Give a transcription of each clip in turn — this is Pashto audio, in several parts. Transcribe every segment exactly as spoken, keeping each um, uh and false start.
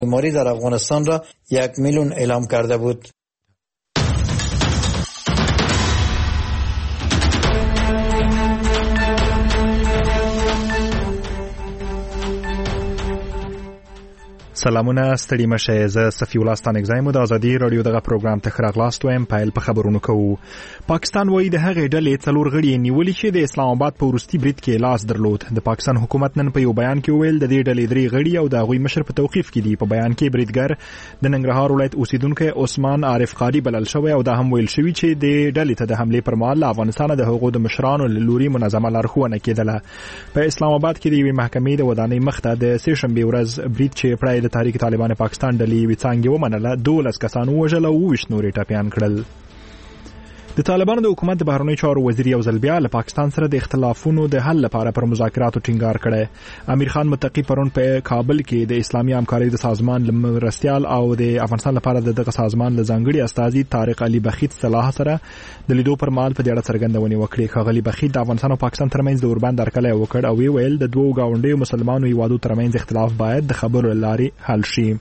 بیماری در افغانستان را یک میلیون اعلام کرده بود. سلامونه ستړي مشه زه صفي الله ستانک زایم د ازادي رادیو دغه پروګرام ته خراغلاست وایم. پایل په خبرونو کوو. پاکستان وایي د هغې ډلې څلور غړي نیولي چې د اسلام آباد په وروستي برید کې لاس درلود. د پاکستان حکومت نن په یو بیان کې وویل د دې ډلې درې غړي او د هغوی مشر په توقیف کې دي. په بیان کې بریدګر د ننګرهار ولایت اوسیدونکی عثمان عارف قاری بلل شوی او دا هم ویل شوی چې د ډلې ته د حملې پر مهال له افغانستان د هغو د مشرانو له لوري منظمه لارښوونه کېدله. په اسلام آباد کې د یوې محکمې د ودانۍ مخته د سې شنبې ورځ برید چې پړی د تحریک طالبان پاکستان ډلې وی څنګه ومنله دولس کسان وژل او ویشت نورې ټپیان کړل. د طالبانو د حکومت د بهرنیو چارو وزیر یو ځل بیا له پاکستان سره د اختلافونو د حل لپاره پر مذاکراتو ټینګار کړی. امیر خان متقی پرون په کابل کې د اسلامي همکارۍ د سازمان مرستیال او د افغانستان لپاره دغه سازمان له ځانګړي استازي طارق علي بخیت صلاح سره د لیدو پر مهال په دې اړه څرګندونې وکړې. ښاغلي بخیت د افغانستان او پاکستان ترمنځ د اوربند هرکلی وکړ او ویل د دوو ګاونډیو مسلمانو هیوادو ترمنځ اختلاف باید د خبرو له لارې حل شي.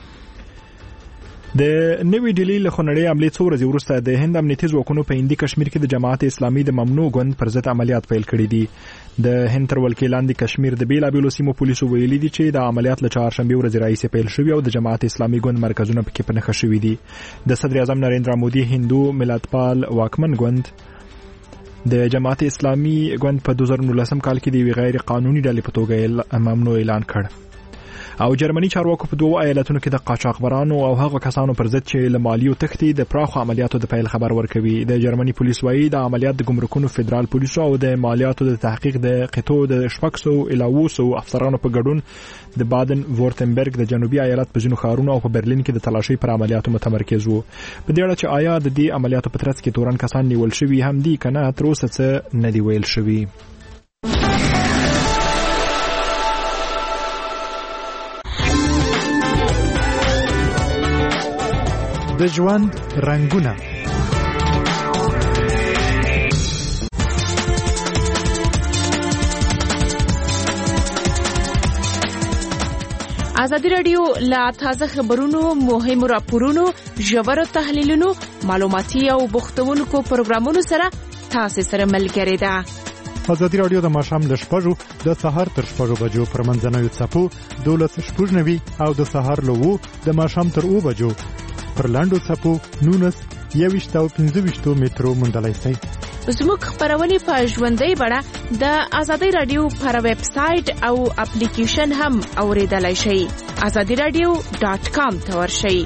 د نوې ډیلي له خونړۍ حملې څو ورځې وروسته د هند امنیتي ځواکونو په هندي کشمیر کې د جماعت اسلامي د ممنوع ګوند پر ضد عملیات پیل کړي دي. د هند تر ولکې لاندې کشمیر د بیلابیلو سیمو پولیسو ویلي دي چې د عملیات له چهارشنبې ورځې راهیسې پیل شوي او د جماعت اسلامي ګوند مرکزونه پکې په نښه شوي دي. د صدر اعظم نریندرا مودي هندو ملتپال واکمن ګوند د جماعت اسلامي ګوند په دوه زره نولسم کال کې د یوې غیر قانوني ډلې په توګه ممنوع اعلان کړ. او جرمني چارواکو په دوه ایالتونو کې د قاچاقبرانو او هغو کسانو پر ضد چې له مالیو تښتي د پراخو عملیاتو د پیل خبر ورکوي. د جرمني پولیس وایي د عملیات د ګمرکونو فدرال پولیسو او د مالیاتو د تحقیق د قطو د شپږ سوه الی اوه سوه افسرانو په ګډون د بادن وورتنبرګ د جنوبي ایالت په ځینو ښارونو او په برلین کې د تلاشۍ پر عملیاتو متمرکز وو. په دې اړه چې آیا د دې عملیاتو په ترڅ کې تورن کسان نیول شوي هم دي که نه تر اوسه څه نه دي ویل شوي. د ژوند رنگونه ازادي رادیو لا تازه خبرونو، مهمو راپورونو، ژورو تحلیلونو، معلوماتي او بوختونکو پروګرامونو سره تاسو سره ملګری ده. ازادي رادیو د ماښام له شپږو د سهار تر شپږو بجو پر منځنوي څپو دولس شپږ نوي او د سهار له اوو د ماښام تر اوه بجو پر لاندو څپو نونس یویشت او پنځه ویشتو مترو موندلی شئ. زموږ خپرونې په ژوندۍ بڼه د ازادي رادیو پر ویب سایټ او اپلیکیشن هم اوریدلای شئ. ازادي رادیو ډاټ کام ته ورشئ.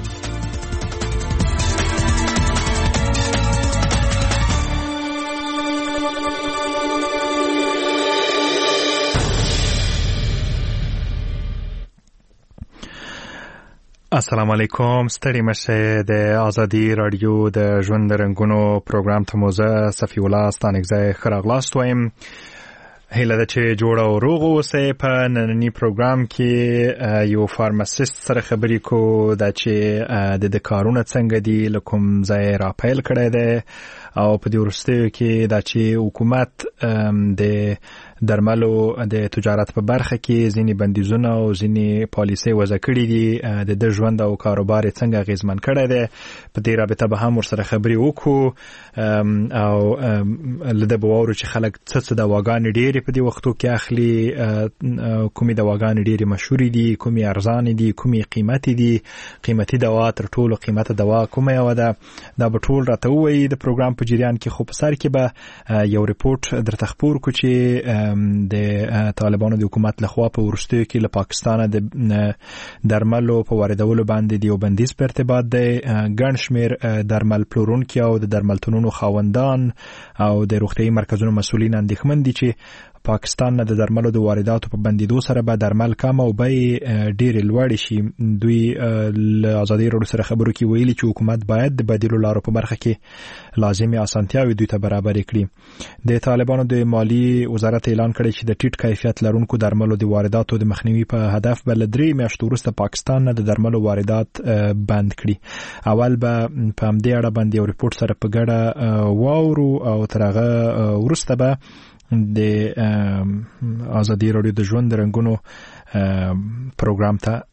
السلام علیکم. ستړي مشه د ازادي رادیو د ژوند رنگونو پروګرام ته مو زه صفي الله ستانک زایم خراغلاست وایم. هیله ده چې جوړ او روغ اوسئ. په نننی پروګرام کې یو فارماسیست سره خبرې کوو دا چې د د کارونه څنګه دي له کوم ځای را پیل کړی دی او په دې وروستیو کې دا چې حکومت د درملو د تجارت په برخه کې ځینې بندیزونه او ځینې پالیسۍ وضع کړي دي د د ژوند او کاروبار یې څنګه اغېزمن کړی دی. په دې رابطه به هم ورسره خبرې وکړو او له ده به واورو چې خلک څه څه دواګانې ډېرې په دې وختو کې اخلي، کومې دواګانې ډېرې مشهورې دي، کومې ارزانې دي، کومې قیمتي دي، قیمتي دوا تر ټولو قیمته دوا کومه یوه ده. دا به ټول راته ووایي د پروګرام په جریان کې. خو په سر کې به یو ریپورټ درته خپور کړو چې د طالبانو د حکومت لخوا په وروستیو کې له پاکستانه د درملو په واردولو باندې د یو بندیز په ارتباط دی. ګڼ شمېر درمل پلورونکي او د درملتونونو خاوندان او د روغتیايي مرکزونو مسؤلین اندېښمن دي چې پاکستان نه د درملو د وارداتو په بندیدو سره به درمل کم او بیې ډېرې لوړې شي. دوی له ازادي راډیو سره خبرو کې ویلي چې حکومت باید د بدیلو لارو په برخه کې لازمي اسانتیاوې دوی ته برابرې کړي. د طالبانو د مالی وزارت اعلان کړی چې د ټیټ کیفیت لرونکو درملو د وارداتو د مخنیوي په هدف به له درې میاشتو وروسته پاکستان نه د درملو واردات بند کړي. اول به په همدې اړه باندې یو ریپورټ سره په ګډه واورو او تر هغه وروسته به د ازادي راډیو د ژوند رنگونو پروګرام ته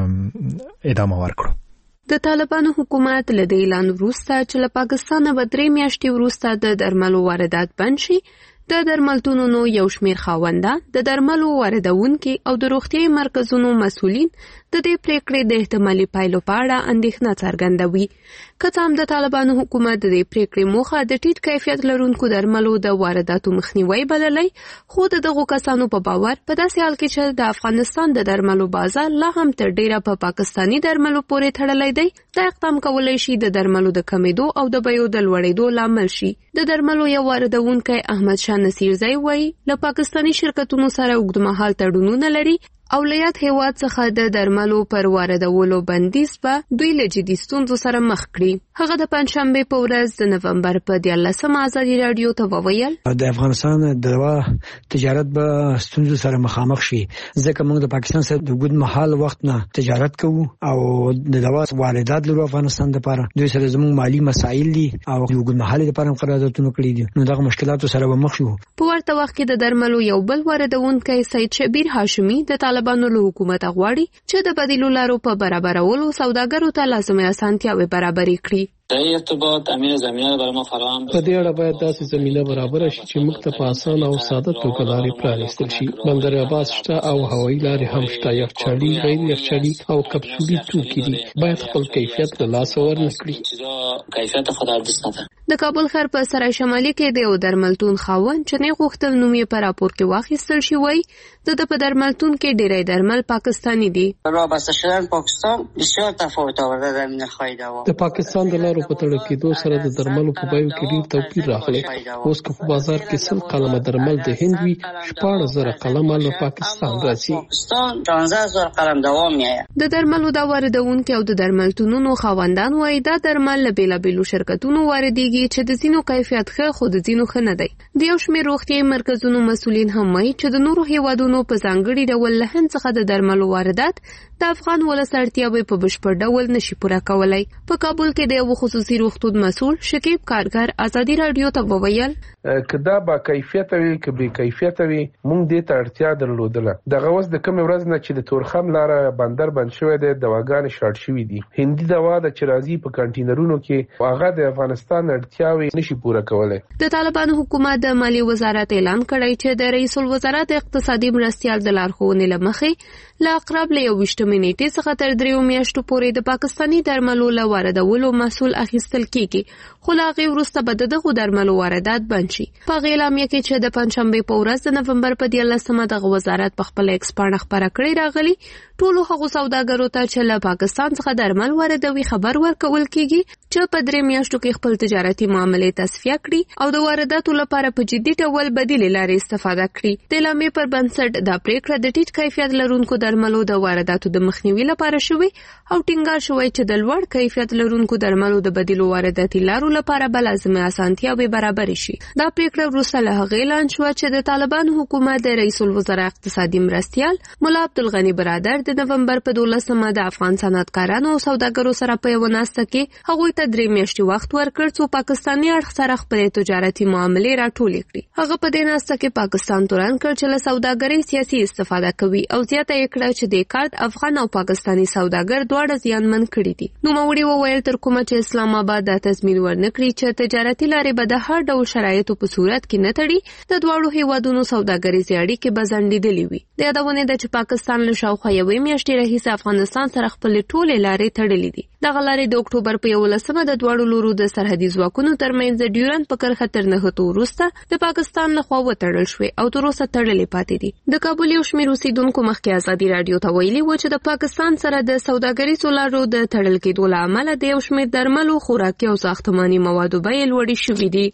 ادامه ورکړو. د طالبانو حکومت له دې اعلان وروسته چې له پاکستانه به درې میاشتې وروسته د درملو واردات بند شي، د درملتونونو یو شمیر خاوندان، د درملو واردونکي او د روغتیايي مرکزونو مسؤلین د دې پریکړې د احتمالي پایلو په اړه اندېښنه څرګندوي. که څه هم د طالبانو حکومت د دې پریکړې موخه د ټیټ کیفیت لرونکو درملو د وارداتو مخنیوي بللی، خو د دغو کسانو په باور په داسې حال کې چې د افغانستان د درملو بازار لا هم تر ډیره په پا پاکستاني درملو پورې تړلی دی، دا اقدام کولی شي د درملو د کمیدو او د بیو د لوړېدو لامل شي. د درملو یو واردونکی احمد شاه نصیرزی وایي له پاکستاني شرکتونو سره اوږدمهال تړونونه لري او له یاد هیواد څخه د درملو پر واردولو بندیز به دوی له جدي ستونزو سره مخ کړي. هغه د پنجشنبې په ورځ د نومبر په دیارلسمه ازادي راډیو ته وویل د افغانستان د دوا تجارت به ستونزو سره مخامخ شي، ځکه موږ د پاکستان سره د اوږدمهال وخت نه تجارت کوو او د دوا واردات لرو افغانستان لپاره. دوی سره زموږ مالی مسایل دي او د اوږدمهالي لپاره قراردادونه کړي دي، نو دغه مشکلاتو سره به مخ شو. په ورته وخت کې د درملو یو بل واردونکی سید شبیر هاشمي د طالبانو له حکومت غواړي چې د بدیلو لارو په برابرولو سوداګرو ته لازمي اسانتیاوې برابرې کړي. د ارتباط امنیت زمینه برای ما فراهم په دې اړه باید داسې زمینه برابر شي چې موږ ته په اسانه او ساده توګه لارې پرانیستل شي. بندر عباس شته او هوایي لارې هم شته. یخچالي، غیر یخچالي او کپسولي توکي دي، باید خپل کیفیت له لاسه ورنکړي. کیفیت خود دست نده. د کابل ښار په سرای شمالي کې د یو درملتون خاوند چې نه غوښتل نوم یې په راپور کې واخیستل شي وایي د د په درملتون کې ډېری درمل پاکستاني دي. وابسته شدن پاکستان بسیار تفاوت آورده در زمینه خرید دوا. د پاکستان د لارو په تړل کېدو سره د درملو په بیو کې ډېر توپیر راغلی. اوس که په بازار کې سل قلمه درمل د هند وي، شپاړس زره قلمه له پاکستان راځي. پاکستان پانزده زره قلم دوا میآید. د درملو د واردونکو او د درملتونونو خاوندان وایي دا درمل له بیلابیلو شرکتونو واردېږي چې د ځینو کیفیت ښه خو د ځینو ښه نه دی. د یو شمېر روغتیايي مرکزونو مسؤلین هم وایي چې د نورو هیوادونو په ځانګړي ډول له هند څخه د درملو واردات د افغان ولس اړتیاوې په بشپړ ډول نشي پوره کولی. په کابل کې د یو خصوصي روغتون مسؤل شکیب کارګر ازادي راډیو ته وویل که دا با کیفیت وي که بې کیفیت وي، موږ دې ته اړتیا درلودله. دغه اوس د کومې ورځ نه چې د تورخم لاره بندر بند شوی دی، دواګانې شارټ شوي دي. هندي دوا د چې راځي په کانټینرونو کې، هغه د افغانستان اړتیاوې نشي پوره کولی. د طالبانو حکومت د مالی وزارت اعلان کړی چې د رئیس الوزرا د اقتصادي مرستیال د لارښوونې له مخې له اقرب له یو ویشتمې نیټې څخه تر دریو میاشتو پورې د پاکستاني درملو له واردولو مسؤل اخیستل کیږي، خو له هغې وروسته به د دغو درملو واردات بند شي. په هغې اعلامیه کې چې د پنجشنبې په ورځ د نومبر په دیارلسمه دغه وزارت په خپله ایکس پاڼه خپره کړې راغلي، ټولو هغو سوداګرو ته چې له پاکستان څخه درمل واردوي خبر ورکول کیږي چې په درې میاشتو کې خپل تجارتي معاملې تصفیه کړي او د وارداتو لپاره په جدي ډول بدیلې لارې استفاده کړي. د اعلامیې پر بنسټ دا پریکړه د ټیټ کیفیت لرونکو درملو د وارداتو د مخنیوي لپاره شوې او ټینګار شوی چې د لوړ کیفیت لرونکو درملو د بدیلو وارداتي لارو لپاره به لازمي اسانتیاوې برابرې شي. دا پریکړه وروسته له هغې اعلان شوه چې د طالبانو حکومت د رئیس الوزرا اقتصادي مرستیال ملا عبدالغني برادر د نومبر په دولسمه د افغان صنعتکارانو او سوداګرو سره په یوه ناسته کې هغوی ته درې میاشتې وخت ورکړ څو پاکستاني اړخ سره خپلې تجارتي معاملې راټولې کړي. هغه په دې ناسته کې پاکستان تورن کړ چې له سوداګرۍ سیاسي استفاده کوي او زیاته یې کړه چې د کارت افغان او پاکستاني سوداګر دواړه زیانمن کړي دي. نوموړي وویل تر کومه چې اسلام آباد دا تضمین ورنکړي چې تجارتي لارې به د هر ډول شرایطو په صورت کې نه تړي، د دواړو هیوادونو سوداګریزې اړیکې به ځنډېدلې وي. د یادونې ده چې پاکستان له شاوخوا یوې میاشتې راهیسې افغانستان سره خپلې ټولې لارې تړلې دي. دغه لارې د اکتوبر په یولسمه د دواړو لورو د سرحدي ځواکونو ترمنځ د ډیورنډ په کرښه تر نښتو وروسته د پاکستان لخوا وتړل شوې او تر اوسه تړلې پاتې دي. د کابل یو شمېر اوسېدونکو مخکې ازادي راډیو ته ویلي و چې د پاکستان سره د سوداګریزو لارو د تړل کېدو له امله د یو شمېر درملو، خوراکي او ساختماني موادو بیې لوړې شوې دي.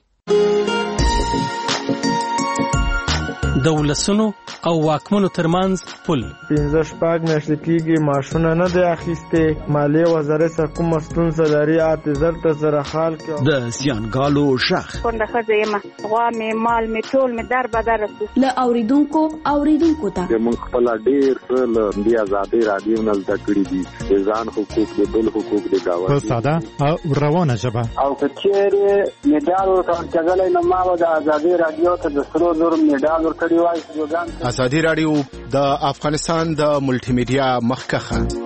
د ولسونو او واکمنو ترمنځ پل پنځه شپږ میاشتې کېږي ماشونه نه دی اخیستې. مالیې وزارت سره کومه ستونزه لري، اته زر ته سره خال کې د زیانګالو شخ کونډه ښځه یم، غوا مې مال مې ټول مې در بدر رسو له اوریدونکو اوریدونکو ته موږ خپل ډېر څه له دې ازادۍ راډیو نه زده کړي دي، د ځان حقوق د بل حقوق د ګاونډي په ساده او روانه ژبه. او که چېرې مډال ورکول کېدلی نو ما به د ازادۍ راډیو ته د سرو زرو مډال ورکړی نړیوال استودیوګان. ازادي رادیو د افغانستان د ملټي میډیا مخکخه.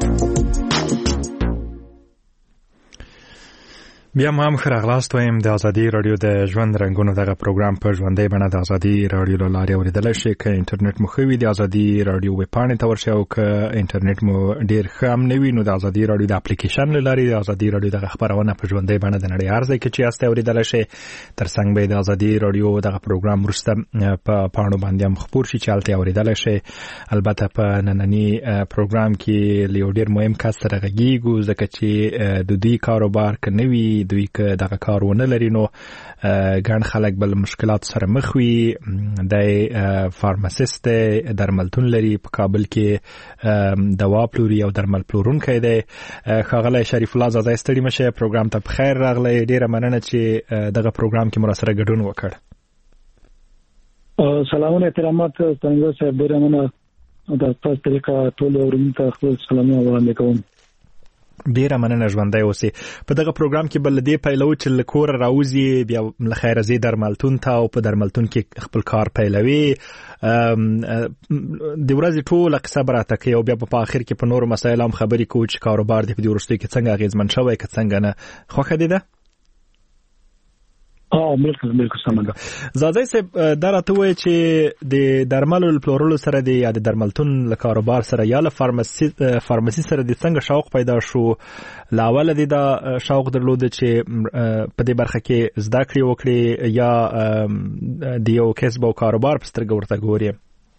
بیا هم خراغلاست وایم د ازادي رادیو د ژوند رنگونو دغه پروګرام په ژوندۍ بڼه د ازادي رادیو له لارې اوریدلای شئ. که انټرنیټ مو ښه وي د ازادي رادیو ویب پاڼې ته ورشئ، او که انټرنیټ مو ډېر ښه هم نه وي نو د ازادي رادیو د اپلیکیشن له لارې د ازادي رادیو دغه خپرونه په ژوندۍ بڼه د نړۍ هر ځای کې چې یاستئ اوریدلای شئ. ترڅنګ به د ازادي رادیو دغه پروګرام وروسته په پاڼو باندې هم خپور شي چې هلته اوریدلای شئ. البته په ننني پروګرام کې له یو ډېر مهم کس سره غږیږو، ځکه چې د دوی کاروبار که نه وي، دوی که دغه کار ونه لري نو ګڼ خلک بل مشکلات سره مخ وي. د فارماسیست دی، درملتون لري په کابل کې، دوا پلوري او درمل پلورونکی دی. ښاغلی شریف الله زاده ستړي مشه، پروګرام ته په خیر راغلی. ډیره مننه چې دغه پروګرام کې مو راسره ګډون وکړ. سلامونه احترامات څنګه صاحب، ډیره مننه د تاسو طریقه ټول اورونکو ته خپل سلامونه وړاندې کوم. ډیره مننه، ژوندی اوسئ. په دغه پروګرام کې بل دې پیلو چې له کوره راوځي، بیا له خیره ځي درملتون ته او په درملتون کې خپل کار پیلوي. د ورځې ټوله قصه به راته کوي او بیا په آخر کې په نورو مسایلو هم خبرې کوو چې کاروبار دې په دې وروستیو کې څنګه اغېزمن شوی، که څنګه نه. خوښه دې ده؟ اه بالکل بالکل سم ده. زاده صاحب دا راته وایي چې د درملو پلورلو سره د یا د درملتون له کاروبار سره یا له فارماسي فارماسي سره د څنګه شوق پیدا شو؟ لاول د دا شوق درلود چې په دې برخه کې زده کړې وکړي یا د یو کسب او کاروبار په سترګه ورته ګوري؟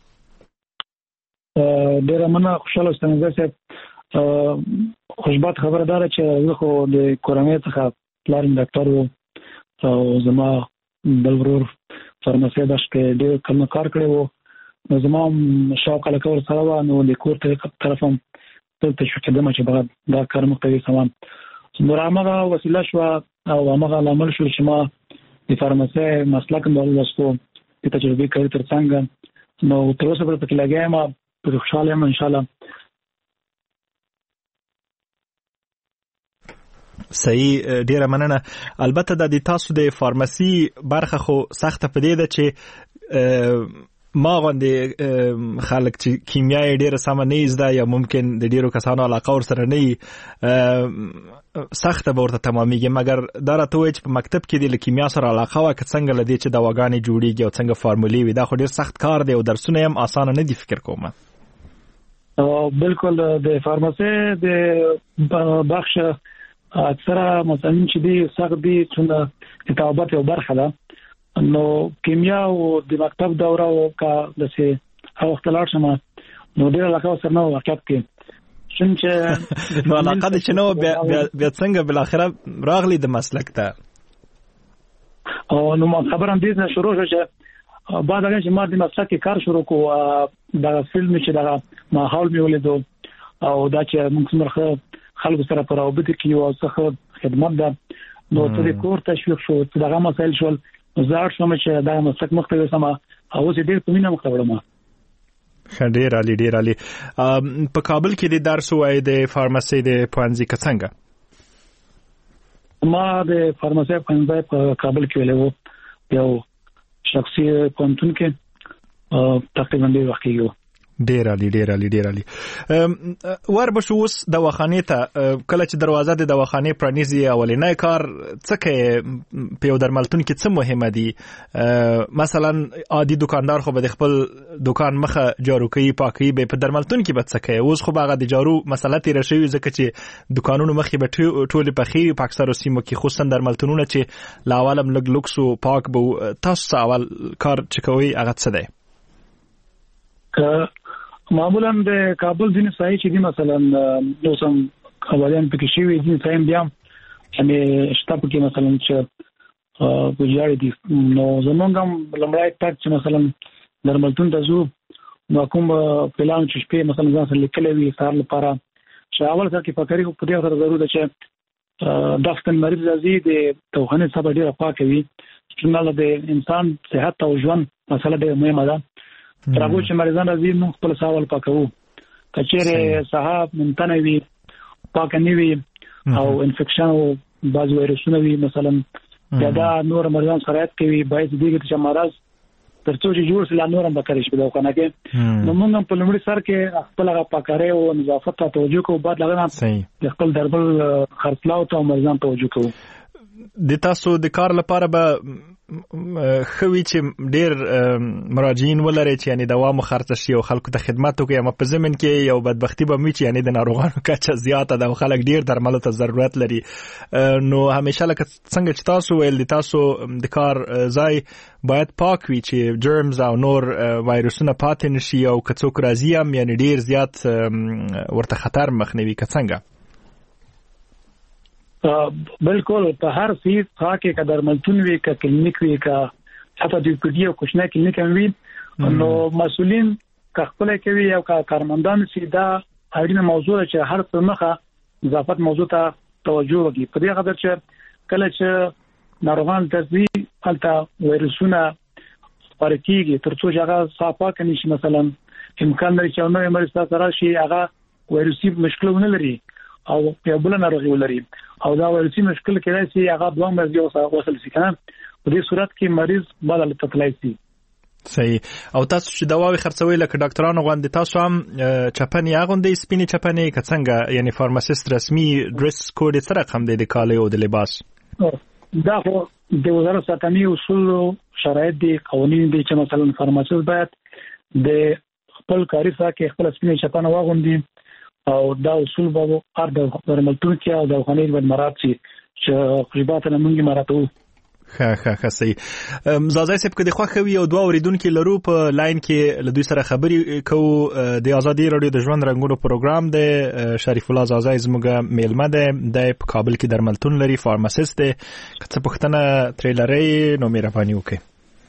ډېره مننه، خوشاله اوسئ صاحب. خوشبخت خبره ده چې زه خو د کورنۍ څخه پلار مې ډاکټر و او زما بل ورور فارماسي داش کې ډېر کلونه کار کړی وو. نو زما شوق علاقه ورسره وه، نو د کور طرف هم دلته شو کېدم چې باید دا کار مخته یوسم. نو هماغه وسیله شوه او هماغه لامل شو چې ما د فارماسي مسلک هم ولوستو، د تجربې کاري تر څنګ. نو تر اوسه پورې پکې لګیا یم، پرې خوشحاله یم انشاءالله. صحیح، ډیره مننه. البته د تاسو د فارماسي برخه خو سخته پدې ده چې ما غوندې خلک چې کیمیا یې ډیره سمه نه زده یا ممکن د ډیرو کسانو علاقه ورسره نه وي، سخته به ورته تمامیږي. مګر دا راته وایي چې په مکتب کې د له کیمیا سره علاقه وه، که څنګه له دې چې دواګانې جوړېږي او څنګه فارمولې وي، دا خو ډیر سخت کار دی او درسونه هم اسانه نه دي فکر کوم. بالکل د فارماسي د بخش اکثره مثلا چې دی سخت دي چې کتابت یو برخه ده. نو کیمیا او د مکتب دوره او کا د سه او وخت لاړ شم نو ډیر علاقه سره نو واقعیت کې څنګه نو علاقه د شنو بیا څنګه بل اخره راغلی د مسلک ته. او نو ما خبرم دې نه شروع شو چې بعد هغه چې ما د مسلک کار شروع کو دا فلم چې دا ماحول می ولیدو او دا چې موږ څنګه خلکو سره پر اوبد کې او څخه خدمت ده. نو ته د کور تشویق شو، دغه مسایل شول، زار شوم چې دا مسلک مختلف سم او زه ډېر په مینه مختلفه. ډېر عالی ډېر عالی. په کابل کې د درس وای د فارماسي د پوهنځي څنګه؟ ما د فارماسي پوهنځي په کابل کې ویلو، یو شخصي پوهنتون کې تقریبا ډېر وخت کېږي. ډیر علی ډیر علی ډیر علی. ور بشو اوس دواخانه ته کله چې دروازه د دواخانه پرانیزي اولینای کار څه کې په درملتون کې څه مهمه دي؟ مثلا عادي دکاندار خو به خپل دکان مخه جارو کوي پاکي، به په درملتون کې به څه کوي؟ اوس خو باغه د جارو مسله تیر شوی ځکه چې دکانونو مخې به ټول پخي په اکثر سیمو کې، خصوصا درملتونونه چې لا اولم لګ لوکس او پاک به تاسو اول کار چې کوي هغه څه دی؟ معمولا د کابل ځینې سایه چې دي مثلا نو سم اولیان پکې شي وي ځینې سایم بیا یعنی شتاب کې مثلا چې ویاړ دي. نو زمونږ هم لمړای تک چې مثلا درملتون ته ځو نو کوم پلان چې شپې مثلا ځان سره لیکلې وي سار لپاره چې اول سره کې فکرې په دې سره ضروري ده چې داستان مریض ازي د توخانه سبا ډیره پاکه وي چې نه د انسان صحت او ژوند مسله ډیره مهمه ده. ترغو چې مریضان راځي نو خپل سوال پاکو، کچېره صاحب ممتنه وي پاک نه وي او انفیکشن او بعض وایرسونه وي مثلا دا نور مریضان سره کوي باید دې چې مرض ترڅو چې جوړ سلا نورم بکرې شي په کنه کې نو موږ په لومړي سر کې خپل هغه پاکاره او نظافت ته توجه کوو بعد لغه خپل دربل خرڅلاو ته مرزان توجه کوو. د تاسو د کار لپاره به خوي چې ډیر مراجعین ولري چې یعنی دوام خرڅ شي او خلکو ته خدمت وکړي، اما په زمين کې یو بدبختی به مې چې یعنی د ناروغانو کچه زیاته ده او خلک ډیر درملو ته ضرورت لري. نو همیشه لکه څنګه چې تاسو ویل د تاسو د کار ځای باید پاک وي چې جرمز او نور وایروسونه پاتې نشي او که څوک راځي هم یعنی ډیر زیات ورته خطر مخنیوي که څنګه. بالکل په هر سیز خاکه که درملتون وی که کلینیک وی که حتی د پی ډی او کوچنی کلینیک هم وی نو مسؤلین که خپل کوي او که کارمندان سیدا اړینه موضوع چې هر څه مخه اضافت موضوع ته توجه وکړي. په دې خاطر چې کله چې ناروغان ترځي البته وایروسونه پارکیږي ترڅو چې هغه صافه کني شي مثلا امکان لري چې نو مریض سره شي هغه وایروسي مشکلونه لري او په بل ناروغي ولري او دا ورسي مشکل کېدای شي هغه دوه مرزي وصل شي کنه. په دې صورت کې مریض بدل تطلای شي. صحیح. او تاسو چې دواوی خرڅوي لکه ډاکټرانو غوندي تاسو هم چپنې اغوندې سپینې چپنې که څنګه یعنی فارماسیست رسمي ډریس کوډ سره هم د کالي او د لباس دا خو د وزارت ساتنې اصول شرایط دي قوانین دي چې مثلا فارماسیست باید د خپل کاري سره کې خپل سپینې چپنه واغوندي او دا اصول به هر د درملتون کې او د خانې باندې مراد شي چې خدمات نه مونږه مراتو. ښه ښه ښه صحیح. زازای صاحب که د خوښوي او دوه اوریدونکو لرو په لاین کې له دوی سره خبرې کوو. د ازادي رادیو د ژوند رنگونو پروګرام د شریف الله زازای زموږ میلمه ده د په کابل کې درملتون لري فارماسیست ده. که څه پوښتنه ترې لرئ نو مهرباني وکړئ.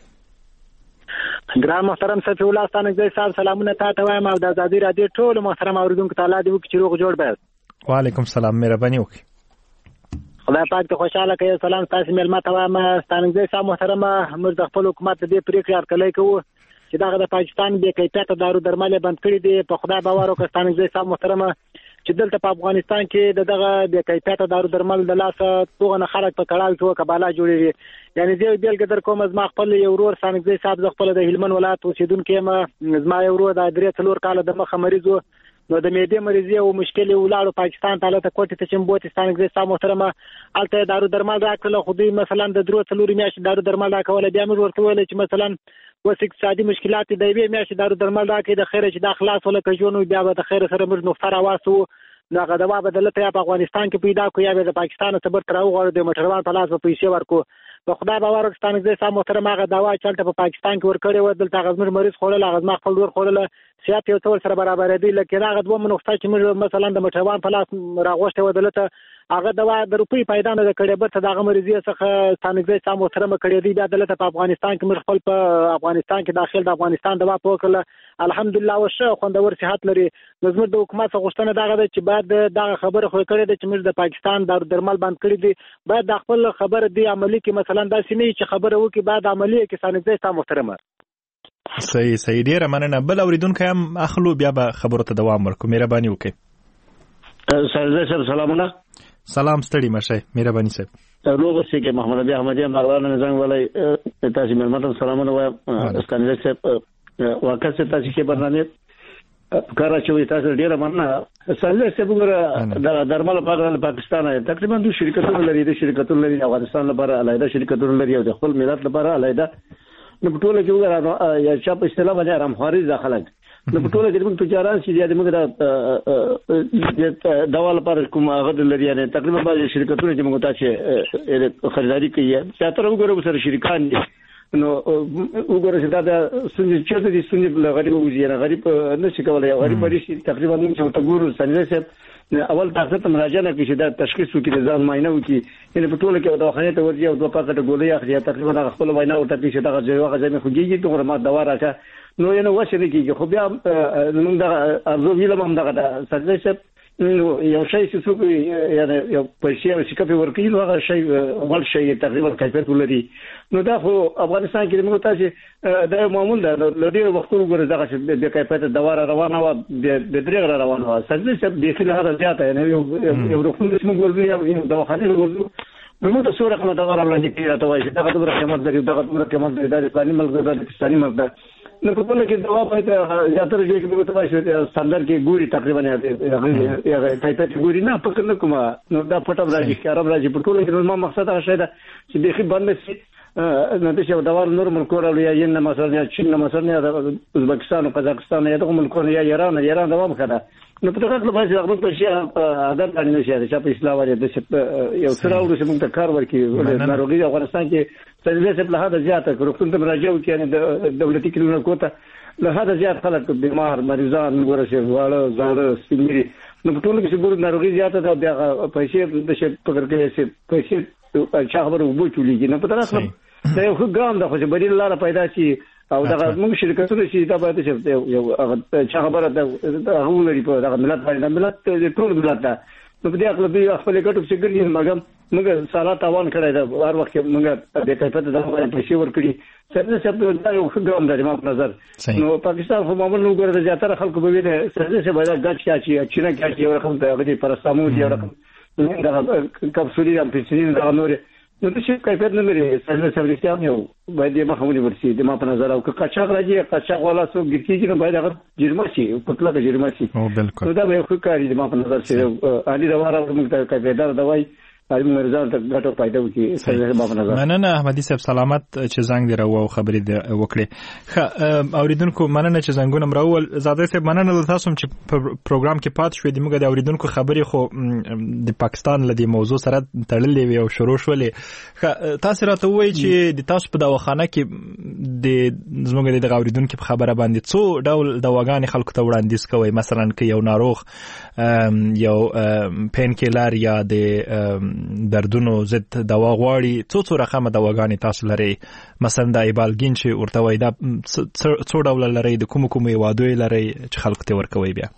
ګران محترم صفی الله ستانګزی صاحب سلامونه تاسو وایم او د ازادي رادیو ټول محترم اوریدونکو تعالی دې وکړي چې روغ جوړ بس. وعلیکم السلام مهرباني وکړئ. خدای پاک ته خوشاله کړي. سلام تاسو مېلمه ته وایم ستانګزی صاحب محترمه موږ د خپل حکومت دې پریکړه ارکلای کوو چې دا د پاکستان به کیفیت دارو درمل بند کړي دي. په خدای باور وکړئ ستانګزی صاحب محترمه چې دلته په افغانستان کې دغه د کیفیت دارو درمل د لاسه توغه خلک په کړهو کې وکباله جوړيږي. یعنی دې بیلګه در کوم زما خپل یو ورور ستانګزی صاحب ز خپل د هلمند ولایت اوسیدونکو ما زما یو ورور د درې څلور کال د مخه مریض و نو د معدې مریضي او مشکل ولاړو پاکستان ته ته کوټه ته چمبوت ستانګزی صاحب محترمه الته دارو درمل راکړل خو دوی مثلا د درو څلور میاشتې دارو درمل راکول بیا موږ ورته ویل چې مثلا وس اقتصادي مشکلات د وی میاشتې دارو درمل راکې د خیره چې د اخلاص ولا کجونو بیا به د خیره سره موږ نقطه راواسو نو هغه دوا بدلته یا په افغانستان کې پیدا کو یا د پاکستان ته بر تراو غوړ د موټروان په لاس په پیسې ورکو. په خدای باور ستانګزی صاحب محترم هغه دوا چلته په پاکستان کې ورکړې و دلته غزمر مریض خورل غزما خپل ور خورل سیاست یو څول سره برابر دی لکه هغه دوه منوخته چې موږ مثلا د موټروان په لاس راغوښته و دلته هغه دوا د روپی پیدا نه کړې به ته دغه مریضي څخه ستانګزی صاحب محترم کړې دی بیا دلته په افغانستان کې موږ خپل په افغانستان کې داخل د افغانستان دوا پوکل الحمدلله وشه خوندور صحت لري. نظم د حکومت غوښتنه دغه ده چې بعد دغه خبره خو کړې ده چې موږ د پاکستان د درمل بند کړی دي باید د خپل خبره دی عملی کې مثلا دا سینې چې خبره وکي بعد عملی کې ستانګزی صاحب محترم. صحیح صحیح ډیره مننه. بل اوریدونکو هم اخلو بیا به خبرو ته دوام ورکو. مهرباني وکړئ. ستانګزی صاحب سلامونه. سلام ستړي مشه مهرباني صاحب. لوګو سي کې محمد ابي احمدي مغلان نظام ولای تاسو مېلمه ته سلامونه وایم. ستانګزی صاحب واقع څه تاسو کې برنامه کارا چې تاسو ډیره مننه. ستانګزی صاحب وګوره د درمل په پاکستان تقریبا دوه شرکتونه لري. د شرکتونو لري افغانستان لپاره علایده شرکتونه لري او د خپل ملت لپاره علایده. نو په ټوله کې وګوره یا چې په اصطلاح باندې رمخاري داخله نو په ټوله کې موږ تجارت چې د موږ د دوا لپاره کوم هغه لري یعنی تقریبا بعض شرکتونه چې موږ تاسو خریداري کوي چې تر وګوره سره شریکان دي نو وګوره چې دا د سنجي چې د سنجي غریب وزیر غریب نشي کولای غریب لري تقریبا موږ چې تګورو څنګه اول تاسو ته مراجعه نه کیږي دا تشخیص وکړي ځان معاینه وکړي یعنی په ټوله کې دواخانه ته ورځي او دوه پاکټ ګولې اخلي تقریبا خپل معاینه او تکلیف دغه ځای واغ ځای خوږي ته ما دوا راکا نو یې نو وشه نه کیږي خو بیا موږ دا ارزو ویلم هم دغه څنګه چې یو شی چې څوک یعنی یو پیسې او شکایت ورکړي نو هغه شی ول شی تقریبا کیفیت ولري نو دا خو افغانستان کې موږ تاسو دا معمول ده لدی وخت وګورئ دغه چې د کیفیت دوا روانه و د درېغه روانه و څنګه چې د خلک زیاته نه یو یو روښانه چې موږ ورته یو دواخانه ورته نو ته سوره کومه دا وړاندې کیږي راته وایي دا کومه قیمت لري دا کومه قیمت لري دا اسلامي ملک دا پاکستاني ملک دا نو په ټول کې دوا په زیاتره ځای کې ته وایي ستاندر کې ګوري تقریبا هغه کایته ګوري نه پکې نه کومه نو دا پټه راځي کارم راځي په ټول کې نو ما مقصد هغه شی دا چې به بند شي نو د څه دا نور ملکونه یا ین مثلا چین مثلا ازبکستان او قزاقستان یا دغه ملکونه یا ایران ایران دوام کړه نو په دغه لپاره چې هغه په شي عادت باندې نشي چې په اسلام باندې د یو سره ورسې موږ ته کار ورکړي ناروغي افغانستان کې تدریس په لحاظ زیاته کړو کوم ته راځو چې د دولتي کلینیکونو کوته له هدا زیات خلک بیمار مریضان ورسې واړه زاړه سپینری نو په ټول کې چې ګور ناروغي زیاته ده بیا پیسې د شي په کړکې سي پیسې چا خبره وبو چولېږي نو په طرف دا یو ګام د خو چې بری لاره پیدا شي او دا موږ شرکتونه چې دا باید چې یو هغه چا خبره ده هغه لري په دغه ملت باندې ملت ټول ملت ده نو په دې خپل به خپل ګټو چې ګرځي مګم موږ سالات توان کړی دا هر وخت موږ د کیفیت د باندې پیسې ورکړي څنګه چې دا یو ګام ده ما په نظر نو پاکستان خو معمول نو ګره زیاتره خلکو به ویني څنګه چې باید ګټ شي چې نه کې یو رقم ته غوډي پرستامو یو رقم دا کپسولي هم پیسې دا نور نو د شي کیفیت نه لري څنګه چې ورته یو باید یې مخاوني ورسي د ما په نظر او که قاچاق راځي قاچاق ولا څو ګرځي نو باید هغه جرمه شي پتلا کې جرمه شي او بالکل دا به خو کاری د ما په نظر چې علي دا واره موږ ته کیفیت دواي علي مرزان ته ګټو پیدا وکړي څنګه ما په نظر مننه احمدي صاحب سلامت چې زنګ دی راو خبرې دی وکړي خ اوریدونکو مننه چې زنګونه مراول زاده صاحب مننه تاسو چې په پروګرام کې پات شوې د موږ د اوریدونکو خبرې خو د پاکستان لدی موضوع سره تړلې وي او شروع شولې خ تاسو راته وایي چې د تاسو په دواخانه کې د زموږ د اوریدونکو په خبره باندې څو ډول دواګانې خلکو ته وړاندیز کوي مثلا کې یو ناروغ یو پین کیلر یا د دردونو ضد دوا غواړي څو څو رقم دواګانې تاسو لري مثلا د ایبالګین چې ورته وای دا څو ډول لري د کوم کوم وادوي لري چې خلکو ته ورکوي بیا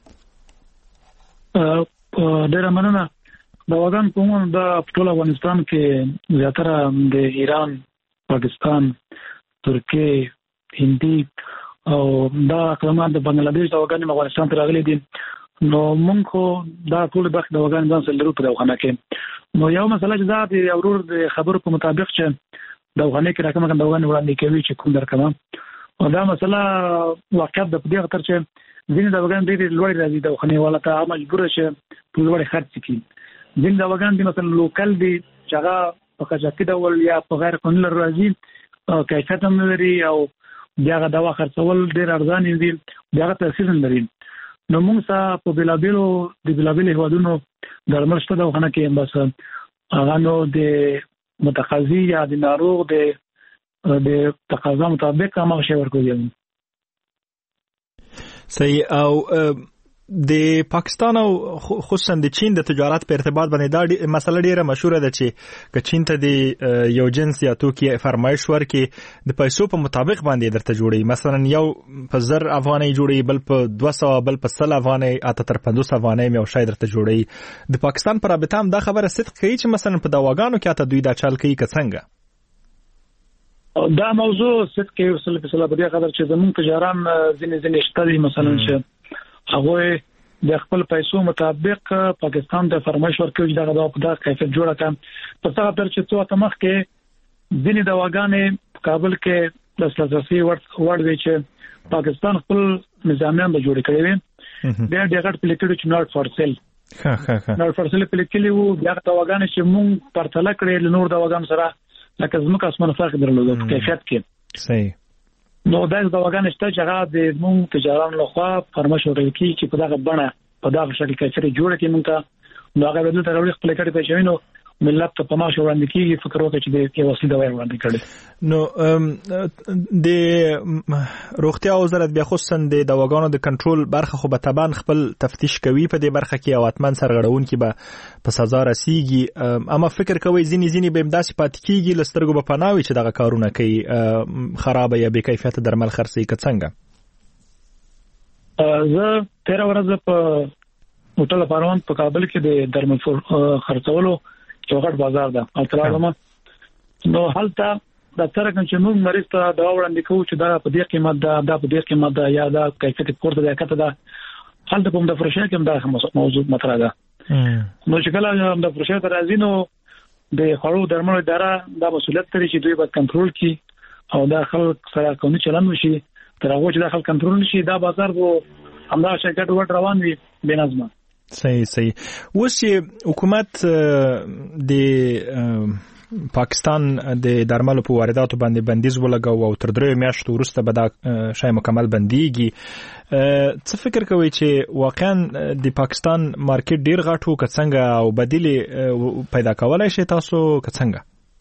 ډېر مننه دواګان کوم د ټول افغانستان کې زیاتره د ایران پاکستان ترکیه هندي او دا کلمات د بنگلاديش دواګان افغانستان ته راغلي دي نو مونږ خو دا ټول بخت د وګان ځان سره لرو په دغه کې نو یو مسله چې دا د اورور د خبرو په مطابق چې د وغانې کې راکمه د وغانې وړاندې کوي چې کوم درکمه او دا مسله واقعیت د دې خاطر چې ځینې د وغان ډېر لوړ راځي د وغانې ولا ته مجبور شي په لوړ خرڅ کړي ځینې د وغان د مثلا لوکل دي چې هغه په کاجاکي ډول یا په غیر قانوني راځي او کیفیت هم لري او بیا غا دوا خرڅول ډېر ارزان دي بیا تاثیر لري نو موږ سره په بلابلو د بلابلو هوادونو درمل شته د وخت کې بس هغه نو د متخصص یا د ناروغ د د تقاضا مطابق هغه شی ورکوي صحیح او د پاکستان او خصوصا د چین د تجارت په ارتباط باندې دا مسله ډیره مشهوره ده چې ک چین ته د یو جنس یا توکي فرمایش ورکې د پیسو په مطابق باندې درته جوړي مثلا یو په زر افغانۍ جوړي بل په دوه سوه بل په سل افغانۍ اته تر پنځوس افغانۍ یو شای درته جوړي د پاکستان پر رابطه هم دا خبره صدق کوي چې مثلا په دواګانو کې اته دوی دا چل کوي که څنګه دا موضوع صدق کوي وسله په سلا بیا خبر چې زمون تجاران ځینې ځینې شته مثلا چې هغه د خپل پیسو مطابق پاکستان ته فرمایش ورکوي دا د خپل کیفیت جوړه کړي په څه خاطر چې څو تمخ کې ځینې دواګانې په کابل کې د لاسرسي وړ وی چې پاکستان خپل نظامیان به جوړ کړي وي بیا د غټ پلیکټو چې نوٹ فور سیل ها ها ها نوٹ فور سیل پلیکټي وو بیا دواګانې چې مونږ پرتله کړې له نور دواګان سره لکه زموږ اسمن فرق درلود په کیفیت کې صحیح نو دا د دواګان شته چې هغه د مونږ تجاران له خوا فرمایش ورکړي چې په دغه بڼه په دغه شکل کې چې جوړه کې مونږ نو هغه بدل تر وړي خپل کړي په شوینو ملت ته پماش وړاندې کیږي فکر وکړي چې د کې وسیله دا وړاندې کړي نو د روغتیا وزارت بیا خصوصا د دواګانو د کنټرول برخه خو به تبان خپل تفتیش کوي په دې برخه کې او اتمن سرغړون کې به په سزا رسیږي اما فکر کوي ځینی ځینی به امداسي پات کیږي لسترګو په پناوي چې دغه کارونه کوي خراب یا بې کیفیت درمل خرڅي کڅنګ زه تیر ورځ په هوټل پاروان په کابل کې د درمل خرڅولو چوغټ بازار ده او ترالمه نو حالت د څرګند چې موږ مریض ته دوا وړاندې کوو چې دا په دې قیمت ده دا په دې قیمت ده یا دا کیفیت پورته ده کته ده حالت په د فرشه کې دا موضوع مطرح ده نو چې کله د فرشه ته راځي نو د خړو درملو اداره د مسولیت لري چې دوی به کنټرول کړي او دا خلک سره قانوني چلند وشي تر هغه چې دا خلک کنټرول نشي دا بازار وو همدا شرکت ور روان وي بې نظمه. صحیح صحیح. اوس چې حکومت د پاکستان د درملو په وارداتو باندې بندیز ولګاو او تر درې میاشتو وروسته به دا شای مکمل بنديږي، څه فکر کوي چې واقعا د پاکستان مارکیټ ډیر غټ وو که څنګه او بدیل پیدا کولای شي تاسو که څنګه؟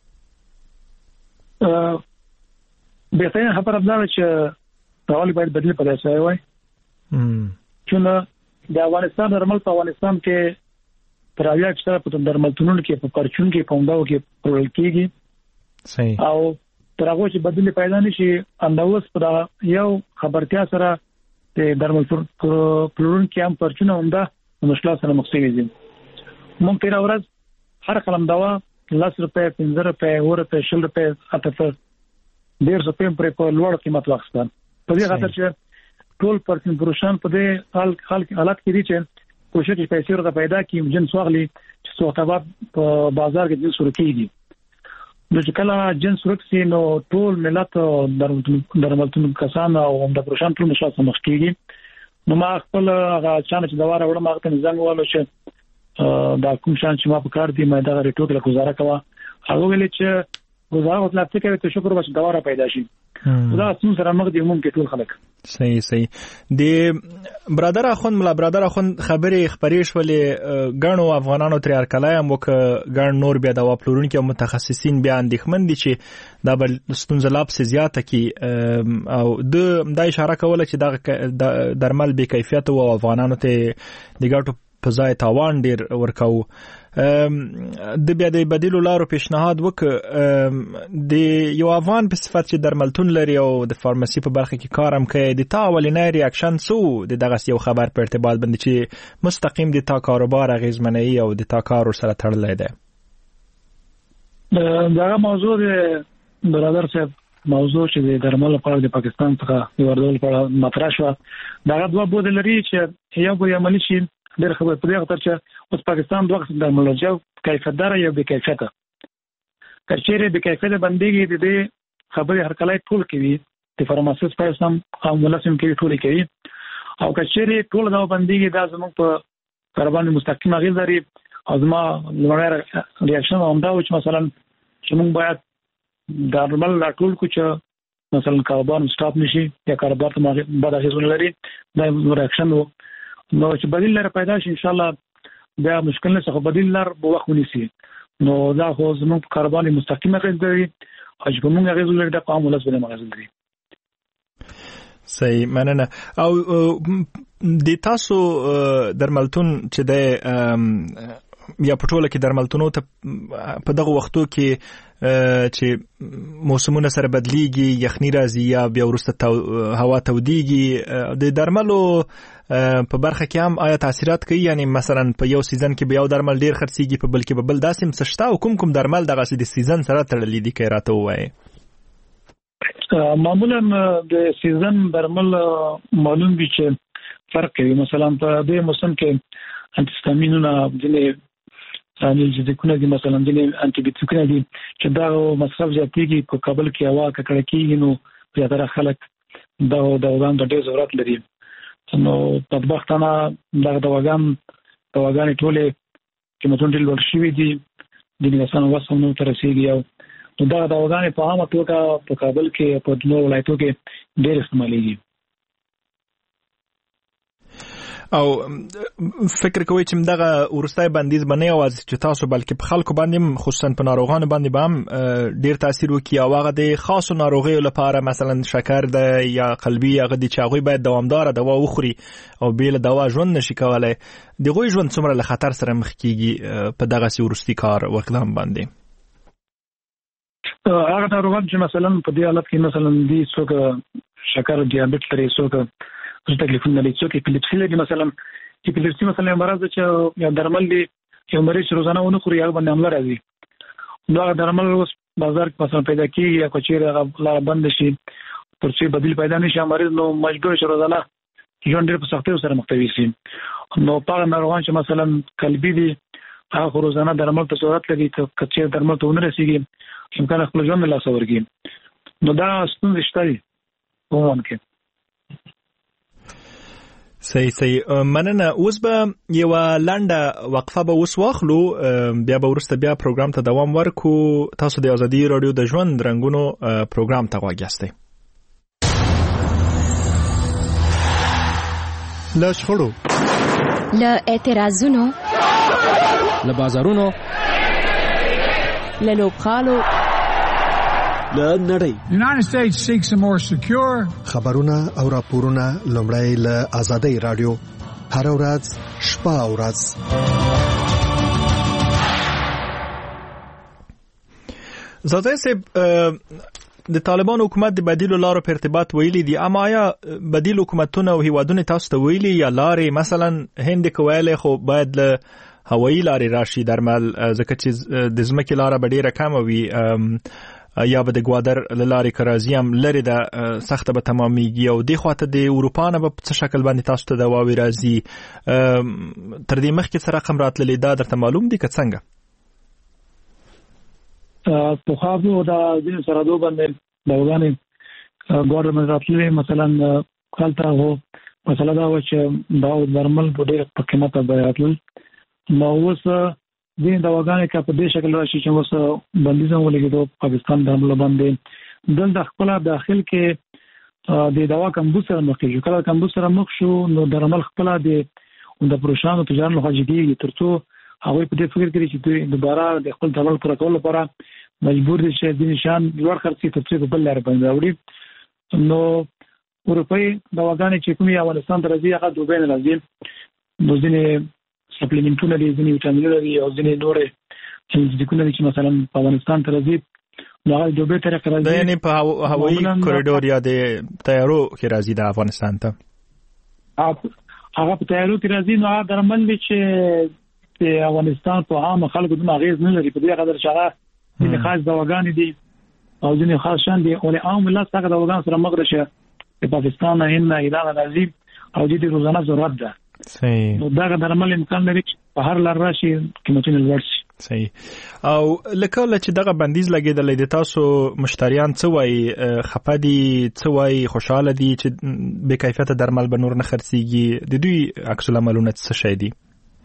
بهترین خبره ده چې ټول باید بدیل پیدا شي وای. چې د افغانستان درمل په افغانستان کې تر اویا اکثره په درملتونونو کې په پرچون کې پونداو کې پرول کېږي. صحیح. او تر هغه چې بدیل پیدا نشي انداوس په یو خبرتیا سره د درملتون پلورون کې هم پرچونه همدا مشکل سره مخ شوي دي. مونږ تیر ورځ هر قلم دوا لس روپے پنځه روپے اور په شل روپے اته ډیر روپے پر په لوړ قیمت واخستان. په دې خاطر چې ټول پرچون پروشان په دې حال حالت کې دي چې کوشش کوي پیسې ورته پیدا کړي جنس واغلي چې سوتابا په بازار کې جنس ورکېږي. نو چې کله جنس ورکسي نو ټول ملت درملتون کسان او هم د پروشان ټول مشکل سره مخ کېږي. نو ما خپل هغه چانه چې دواره وړم هغه ته زنګ والو چې دا کوم شان چې ما په کار دی مې دا ریټوک له گزاره کوا هغه ویل چې گزاره وکړه چې کوي ته شکر وباسه دواره پیدا شي. دا څنګه سره مخ دی ممکن ټول خلک. صحیح صحیح. د برادر اخوند ملا برادر اخوند خبرې خبرې شولې غاڼو افغانانو تر ارکلای هم وک غاڼ نور بیا د واپلورونکو متخصصین بیا اندېښمن دي چې دا بل ستونزه لا په زیاته کې او د د اشاره کوله چې دا درمل به کیفیت او افغانانو ته د ګټو په ځای تاوان ډیر ورکاو. د بیا د بدیلو لارو پیشنهاد وک د یو افغان په صفت چې درملتون لري او د فارماسي په برخه کې کار هم کوي د تا ولینې ریاکشن سو د دغه یو خبر په ارتباط باندې چې مستقیم د تا کاروبار اغیزمنۍ او د تا کار سره تړلې ده. دا موضوع د برادر صاحب موضوع چې د درمل لپاره د پاکستان څخه یو ډول په مطرح شو دا دوه بود لري چې یو به عملی شي ډېر خبر په دې خاطر چې اوس پاکستان دوه قسم درملونه کیفیت دار یا بې کیفیته کچېره بې کیفیته بنديږي د دې خبرې هر کله ټول کوي د فارماسیست په سم او ملاسم کې ټول کوي او کچېره ټول دا بنديږي دا زموږ په کاربان مستقیم اغیز لري او زما لوړ ریاکشن هم دا چې مثلا چې موږ باید درمل لا ټول کو چې مثلا کاربان سټاپ نشي یا کاربان ته بعد اغیز لري دا ریاکشن وو. نو چې بدیل لري پیدا شي ان شاء الله دا مشکل نه څه بدیل لر به وخت ونیسي. نو دا خو زموږ کاربان مستقیم اغیز لري او چې موږ اغیز لري د قوم ولس باندې اغیز لري. صحیح مننه. او د تاسو درملتون چې د یا پټوله کې درملتونو ته په دغه وختو کې چې موسمونه سره بدليږي یخني راځي یا بیا ورسته هوا توديږي د درملو په برخه کې هم آیا تاثیرات کوي؟ یعنی مثلا په یو سیزن کې به یو درمل ډیر خرڅيږي په بل کې به بل داسې مسشتا او کوم کوم درمل دغه د سیزن سره تړلې دي کې راته وایي؟ معمولا د سیزن درمل معلوم دي چې فرق کوي. مثلا په دې موسم کې انټیستامینونه ځینې انالجیکونه دي مثلا ځینې انټي بیوټیکونه دي چې دا مصرف زیاتېږي په کابل کې هوا ککړه کېږي نو زیاتره خلک دا دواګان د ډېر ضرورت لري. نو بدبختانه دا دواګان دواګان ټولې قیمتونه ډېر لوړ شوي دي د انسان وسه نو تر رسیدي او دا دواګان په عامه توګه په کابل کې په نورو ولایتونو کې ډېر استعمالېږي. او فکر کوي چې دغه ورستای بندیز باندې اواز چې تاسو بلکې په خلکو باندې خصوصا په ناروغانو باندې به هم ډیر تاثیر وکړي او هغه د خاصو ناروغیو لپاره مثلا شکر د یا قلبي هغه د چاغوي باید دوامدار دوا وخوري او بیل دوا ژوند نشي کولای. دغه ژوند څومره له خطر سره مخ کیږي په دغه ورستي کار وکړم باندې؟ هغه ناروغان چې مثلا په دې حالت کې مثلا دي څوک شکر دیابت لري څوک څه تکلیفونه لري څوک اپیلیپسي لري مثلا اپیلیپسي مثلا مرض چې یو درمل دی یو مریض روزانه ونه خوري هغه باندې عمل راځي نو درمل اوس بازار کې مثلا پیدا کیږي یا کوچیر هغه لار بند شي پر څه بدیل پیدا نشي مریض نو مجبور شي روزانه ژوند ډېر په سختۍ سره مخ ته وي. نو په ناروغان چې مثلا قلبي دي هغه روزانه درمل ته ضرورت لري ته کچې درمل ته ونه رسیږي امکان خپل ژوند له لاسه ورګي نو دا ستونزې شته ومن کې. صحیح صحیح مننه. اوس به یو لنډه وقفه به اوس واخلو بیا به ورسته بیا پروګرام ته دوام ورکو. تاسو د ازادي رادیو د ژوند رنګونو پروګرام ته غوږ یاستئ. له شخړو له اعتراضونو له بازارونو له لوبغالو له نړۍ United States seeks a more secure خبرونه او راپورونه لومړی له ازادي رادیو هر ورځ شپه او ورځ. زاده صاحب د طالبان حکومت د بدیل لارو په ارتباط ویلي دي، اما آیا بدیل حکومتونه او هیوادونه تاسو ته ویلي یا لارې مثلا هند کویل خو باید له هوایي لارې راشي درمل ځکه چې د ځمکې لاره به ډیره کمه وي یا به د ګوادر لارې کرازي هم لري د سخته به تمامېږي او د خواته د اروپا نه به څه شکل باندې تاسو ته دواوی راځي تر دې مخکې څه رقم راتللی دا درته معلوم دي که څنګه؟ په خاطر دا د سرادو باندې دغه ګورنمنت راتللی مثلا خلته هو مثلا دا و چې دا درمل په ډېر په قیمت به راتل نو اوس دین دواګانې کا په دې شکل راشي چې اوس بندیزونه ولګېدو پاکستان درمل باندې دلته خپل داخل کې د دوا کمبود سره مخ کېږي. کله کمبود سره مخ شو نو درمل خپل د د پروشانو تجارت له خارجي ترڅو هغه په دې فکر کوي چې دوی دوباره د خپل درمل پر کول لپاره مجبور دي چې د نشان لوړ خرڅي تفصیل په بل لار باندې راوړي. نو اروپאי دواګانې چې کومي افغانستان ته راځي هغه دوبه نه راځي نو ځینې سپلیمنټونه دي ځینې ویټامینونه دي او ځینې نورې چې چې مثلا په افغانستان ته راځي نو هغه دوبه تر راځي دا یعنی په هوایي کوریډور یا د تیارو کې راځي د افغانستان ته هغه په تیارو کې راځي نو هغه درمل چې په افغانستان په عام خلکو د مغز نه لري په دې قدر چې هغه د خاص دواګانې دي او ځینې خاص شان دي او عام ملت څنګه دواګان سره مغرشه په پاکستان نه هند نه ایران راځي او د دې روزانه ضرورت ده. صحیح. نو دا درمل امکان لري په هر لار راشي قیمتونه لوړ شي. صحیح. او لکه چې دغه بندیز لګیدل د تاسو مشتریان څه وایي خپدي څه وایي خوشاله دي چې به کیفیت درمل به نور نه خرڅيږي د دوی عکس العملونه څه شي دي؟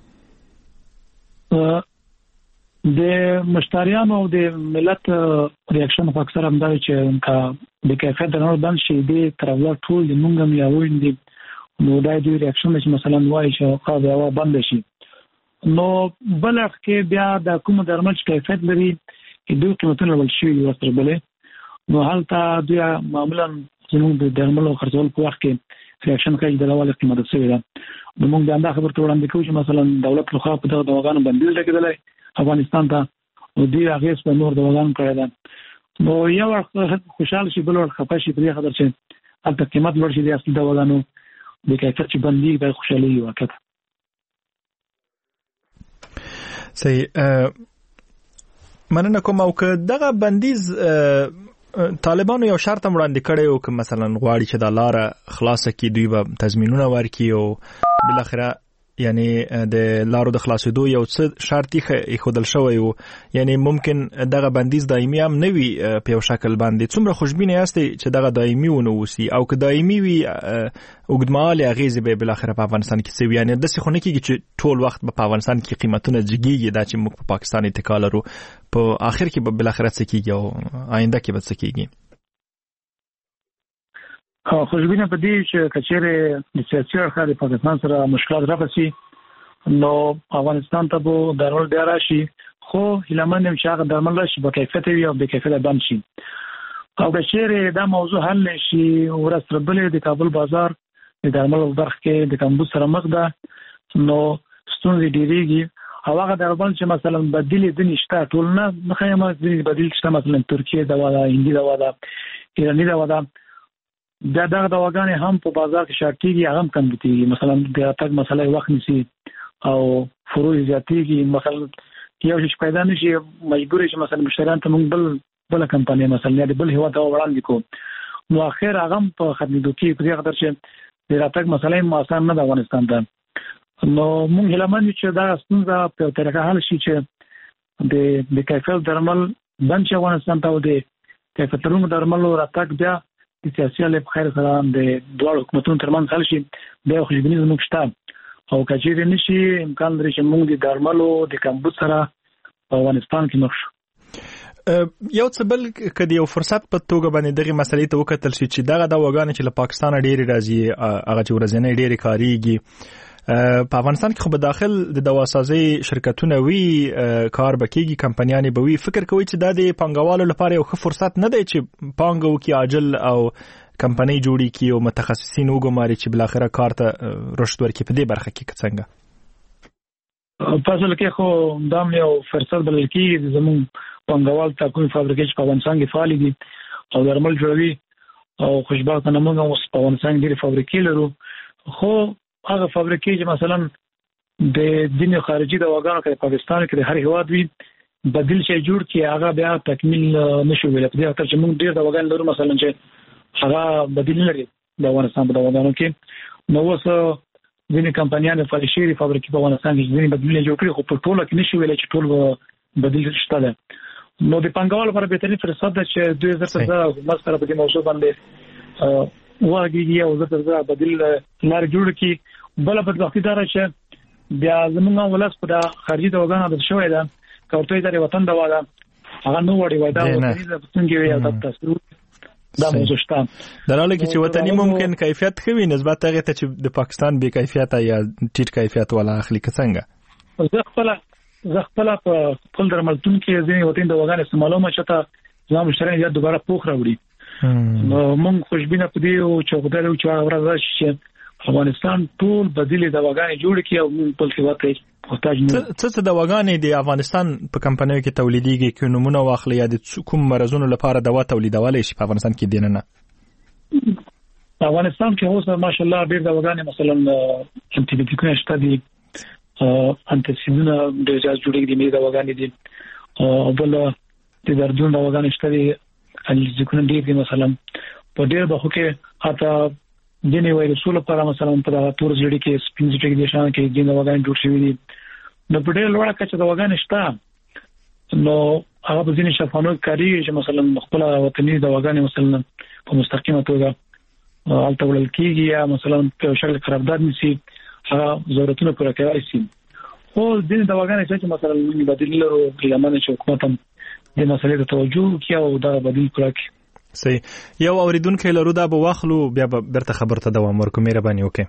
د مشتریانو او د ملت ریاکشن په اکثر هم دا چې کا د کیفیت درمل بند شي د ترور ټول د مونږ هم یاوین دي نو دا د ریاکشن چې مثلا وایي چې قاضي هوا بند شي نو بلخ کې بیا د کوم درمل چې کیفیت لري چې دوی قیمتونه ول شي ورسره بلې نو حالته دوی معمولا زموږ د درملو خرڅول په وخت کې ریاکشن کوي د لوړ قیمت څخه ده نو موږ دا خبر ته وړاندې کوو چې مثلا دولت له خوا په دغه دواګانو بندیز لګیدل افغانستان ته او دوی هغه په نور دواګانو کړی ده نو یو خوشاله شي بل ور خپه شي په دې خبر چې البته قیمت لوړ شي د اصلي دواګانو د کیفیت چې بندي به خوشالي وکړه. صحیح. مننه کوم او که دغه بندیز طالبانو یو شرط وړاندې کړی او که مثلا غواړي چې د لار خلاصه کی دوی به تضمینونه ورکړي او بل اخره یعنی د لارو د خلاصېدو یو څه شرط یې خودل شوی وو یعنی ممکن دغه بندیز دایمي هم نه وي په یو شکل باندې څومره خوشبینه یاستئ چې دغه دایمي ونه وسی او که دایمي وي اوږدمهالې اغیزې به بل اخره په افغانستان کې څه وي یعنی داسې خو نه کېږي چې ټول وخت په افغانستان کې قیمتونه جګیږي دا چې موږ په پاکستان اتکا لرو په آخر کې به بل اخره څه کېږي او آینده کې به څه کېږي؟ خوشبینه په دې چې کچېره د سیاسي اړخ د پاکستان سره مشکلات راپسي نو افغانستان ته به درول بیا راشي خو هیلمن هم چې هغه درمل راشي په کیفیت وي او د کیفیت بند شي او کچېره دا موضوع حل نشي ورسره بلې د کابل بازار د درمل برخ کې د کمبود سره مخ ده نو ستونزې ډېریږي او هغه درمل چې مثلا بدیل دي نشته ټول نه مخه ما بدیل شته مثلا ترکیه دوا ده هندي دوا ده ایرانی دوا ده دا دغه دواګانې هم په بازار کې شارټيږي هغه هم کم دي مثلا د اتاک مسله وخت نسی او فروع زیاتېږي مثلا یو شي پیدا نشي مجبور شي مثلا مشتریان ته موږ بل بل کمپنۍ مثلا د بل هوا ته وړاندې کو نو اخر هغه په خدمتو کې په دې خاطر چې د اتاک مسله ما آسان نه د افغانستان ته نو موږ هیلمن چې دا ستونزه په طریقه حل شي چې د د کیفیت درمل بند شي افغانستان ته د کیفیت لرونکو درملو راتګ بیا د سیاسي له خیر سره د دوه حکومتونو ترمنځ حل شي د خوشبیني زموږ شته او کچېرې نشي امکان لري چې موږ د درملو د کمبود سره په افغانستان کې مخ شو. یو څه بل کدی یو فرصت په توګه باندې دغه مسلې ته وکتل شي چې دغه د وګانو چې له پاکستان ډېری راځي هغه چې ورځنی ډېری کاریږي په افغانستان کې خو به داخل د دواسازي شرکتونه وی کار بکیږي کمپنیانې به وی فکر کوي چې دا د پانګوالو لپاره یو ښه فرصت نه دی چې پانګه وکړي عاجل او کمپنۍ جوړي کړي او متخصصین وګماري چې بل اخره کار ته رشد ورکړي په دې برخه کې څنګه فاصله کې خو دام یو فرصت بلل کېږي زموږ پانګوال ټاکنې فابریکې په افغانستان کې فعال دي او درمل جوړوي او خوشبختانه موږ اوس په افغانستان کې فابریکې لرو خو هغه فابریکې چې مثلا د دین خارجي دواګانو کې پاکستان کې هر هیواد وي بدیل شي جوړ کی هغه بیا تکمیل نشو ویل په دې اړه چې موږ ډیر دواګان لرو مثلا چې هغه بدیل لري د افغانستان په دواګانو کې نو اوس ځینې کمپنیانو فالشيري فابریکې په افغانستان کې ځینې بدیل جوړ کړي خو په ټوله کې نشو ویل چې ټول بدیل شته ده نو د پنګوال لپاره به ترې فرصت ده چې دوه هزار څلور مسره په دې موضوع باندې واګي او زه ترځه بدیل لار جوړ کی بل په وخت دار چې بیا زمونږ ولس په خارجي دواګانو د شوې ده کوټې د وطن دا واده هغه نو وړي وای دا د څنګه وي دا تاسو دا موضوع شته دراله کې چې وطني ممکن کیفیت خوي نسبت هغه ته چې د پاکستان به کیفیت یا ټیټ کیفیت ولا اخلي څنګه زه خپل زه خپل په خپل درملتون کې ځینې وطن دواګان استعمالوم چې تا مشتری یا دوباره پوخ راوړي نو موږ خوشبینه پدې او چې خدای له چا ورځ چې افغانستان ټول بدیل دواګانې جوړ کړي او موږ په څه وخت محتاج نه څه څه دواګانې د افغانستان په کمپنیو کې تولیدېږي کې نمونه واخلي یا د کوم مرزونو لپاره دوا تولیدولای شي په افغانستان کې دینه نه افغانستان کې اوس ماشاءالله ډېر دواګانې مثلا انټي بیوټیکونه شته دي انټيسیدونه د جاز جوړېږي د می دواګانې دي او بل د دردونو دواګانې شته دي ځکه دې کې مثلا په ډېر بخو کې اته دیني وایرسونو لپاره مثلا په تور ځړې کې سپین ځړې کې شان کې دینه وګان جوړ شوی دي نو په ډېر لوړه کچه د وګان شته نو هغه په ځینې شفانو کاری چې مثلا خپل وطني د وګان مثلا په مستقیمه توګه الته ولل کېږي یا مثلا په شکل قرارداد نشي هغه ضرورتونه پوره کوي سي خو دین د وګان چې مثلا موږ بدیل لرو لمنه چې حکومت هم د مسلې ته توجه کوي او دا بدیل کړی صحیح یو اوریدونکو لرو دا به واخلو بیا برته خبرته دوام ورکو مهرباني وکړئ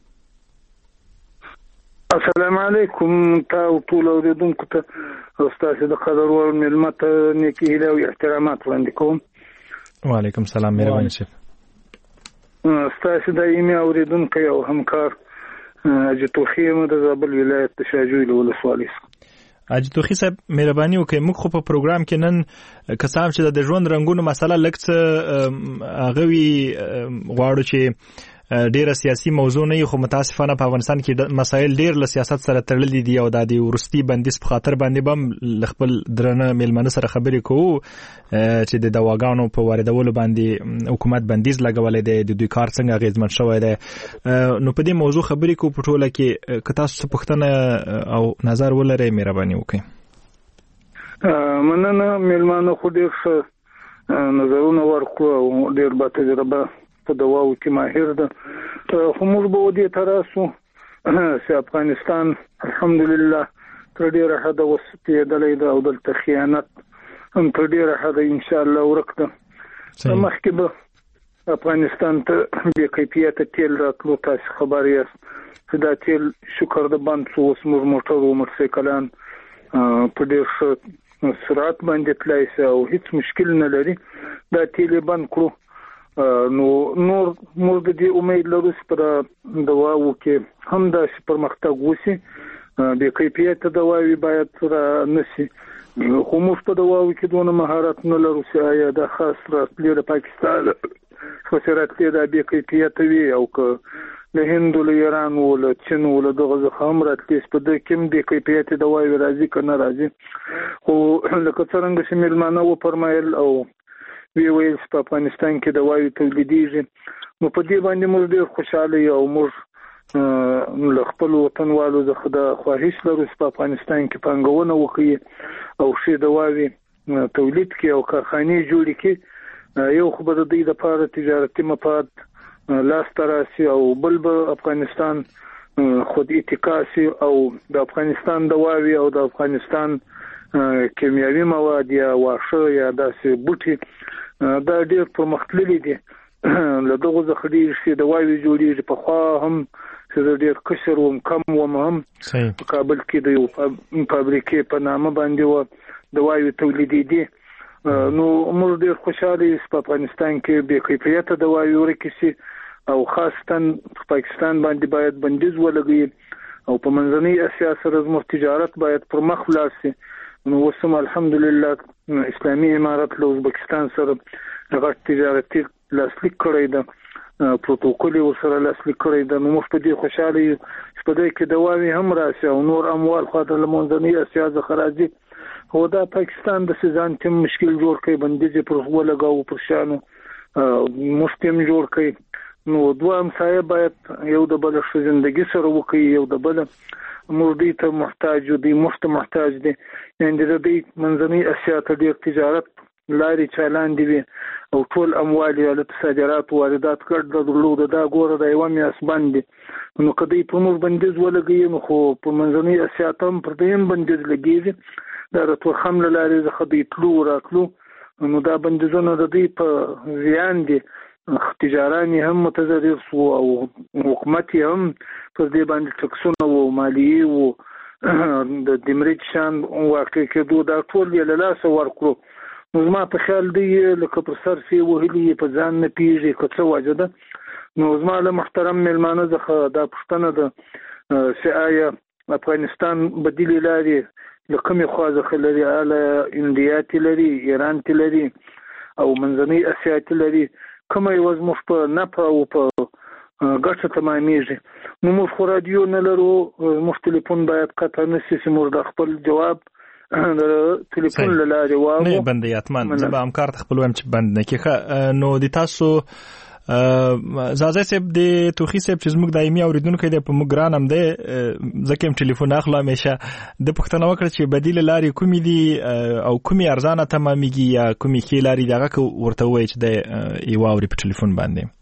السلام علیکم تاسو ټول اوریدونکو ته استاد د قدر ور ملمت نیکی هیله او احترامات وړاندې کوم وعلیکم السلام مهرباني شیخ استاد د ایمه اوریدونکو او همکار اجتوخی د زابل ولایت د شاجوی ولسوالۍ اجتوخی صاحب مهرباني وکړئ موږ خو په پروګرام کې نن کسان چې د ژوند رنگونو مسله لکه هغه وی غواړو چې ډیره سیاسي موضوع نه خو متاسفانه په افغانستان کې مسایل ډیر له سیاست سره تړلي دي او د دې ورستي بندیز په خاطر باندې بم خپل درنه ملمنه سره خبرې کوو چې د دواګانو په واردولو باندې حکومت بندیز لګولې دی د دوی کار څنګه غیزمن شوی دی نو په دې موضوع خبرې کوو په ټوله کې که تاسو څه پوښتنه او نظر ولرئ مهرباني وکړئ مننه ملمانه خو ډیر نظرونه ورکړو او ډیر با تجربه په دواو کې ماهر ده خو موږ به ودې تراسو چې افغانستان الحمدلله تر ډیره حد وسپېدلې ده او د خیانت هم تر ډیره حد ان شاء الله ورکړه مخکې به افغانستان ته بې کیفیته تیل راتلو تاسو خبر یاست چې دا تیل شکر د بند شو اوس موږ موټر او موټرسایکلان په ډیر ښه سرعت باندې تلای شي او هیڅ مشکل نه لري دا تیل بند کړو نو نور موږ د دې امید لرو چې پر دواو کې هم د پرمختګ وشي د کیفیت دواوی باید را نشي خو موږ په دواو کې دونه مهارت نه لرو چې آیا د خاص راتلې د پاکستان فسرت کې د بې کیفیت وي او که له هند له ایران او له چین او له دغه هم راتلې په د کوم د کیفیت دواوی راځي کنه راځي خو لکه څنګه چې ملمانه و فرمایل او وی ویل په افغانستان کې دواوی تولیدېږي نو په دې باندې موږ ډېر خوشاله یو موږ له خپل وطنوالو څخه د خواهش لرو چې په افغانستان کې پانګونه وکړي او ښه دواوي تولید کړي او کارخانې جوړې کړي. یو خو به د دې لپاره تجارتي مفاد لاس ته راشي او بل به افغانستان خود اتکاسي او د افغانستان دواوي او د افغانستان کیمیاوي مواد یا واښه یا داسې بوټي دا ډېر پرمختللي دي. له دغه څخه ډېر شي دواوي جوړېږي. په خوا هم چې ډېر کشر وم کم وم هم په کابل کې د یو فابریکې په نامه باندې و دواوي تولیدېدي. نو موږ ډېر خوشاله یو په افغانستان کې بې کیفیته دواوي ورکې شي او خاصتا په پاکستان باندې باید بندیز ولګي او په منځنۍ اسیا سره زموږ تجارت باید پر مخ ولاړ شي. نو وسم الحمدلله اسلامي امارت له ازبکستان سره هغه تجارتي لاسلیک کړی ده، پروتوکول ورسره لاسلیک کړی ده. نو موږ په دې خوشاله یو چې په دې کې دواوي هم راشي او نور اموال خاطر له منځنۍ اسیا څخه راځي. خو دا پاکستان د سزان تم مشکل جوړ کړي، بندیز پر ولګاو پر شانو مستم جوړ کړي. نو دوه همسایه باید یو د بل ښه ژوندګي سره وکړي، یو د بل موږ دې ته محتاج دي، مفت محتاج دي. یعنې د دې منځنۍ اسیا ته ډېر تجارت لارې چالان دي او ټول اموال یې له صادرات واردات کړ درلوده. دا ګوره د یوه میاشت باندې نو که دوی په موږ بندیز ولګوي نو خو په منځنۍ اسیا ته هم پر دوی هم بندیز لګېږي. دا د تورخم له لارې څخه دوی تلو راتلو نو دا بندیزونه د دوی په زیان دي. تجاران هم متضرر شو او حکومت هم پر دې باندې ټکسونه او مالیې او د دمرج شان واقع کېدو دا ټول یې له لاسه ورکړو. نو زما په خیال دی لکه پر سر سی وهلي په ځان نه پیږي که څه وجه ده. نو زما له محترم میلمانه څخه دا پوښتنه ده چې آیا افغانستان بدیلې لارې له کومې خوا څخه لري؟ اله انډیا تی لري، ایران تی لري او منځنۍ اسیا تی لري؟ کومه یوه زموږ په نفع او په ګټه تمامیږي؟ نو موږ خو رادیو نه لرو، موږ ټلیفون باید قطع نه شي چې موږ د خپل جواب د ټلیفون له لارې واورو. نه بندي اتمن زه به همکار ته خپل وایم چې بند نه کېږي. نو د تاسو زازای صاحب د توخي صاحب چې زموږ دایمي اوریدونکو دی په موږ ګران هم دی ځکه هم ټلیفون اخلو همیشه د پوښتنه وکړه چې بدیل لارې کومې دي او کومې ارزانه تمامیږي یا کومې ښې لارې دي هغه ورته ووایي چې دی یې واوري په ټلیفون باندې.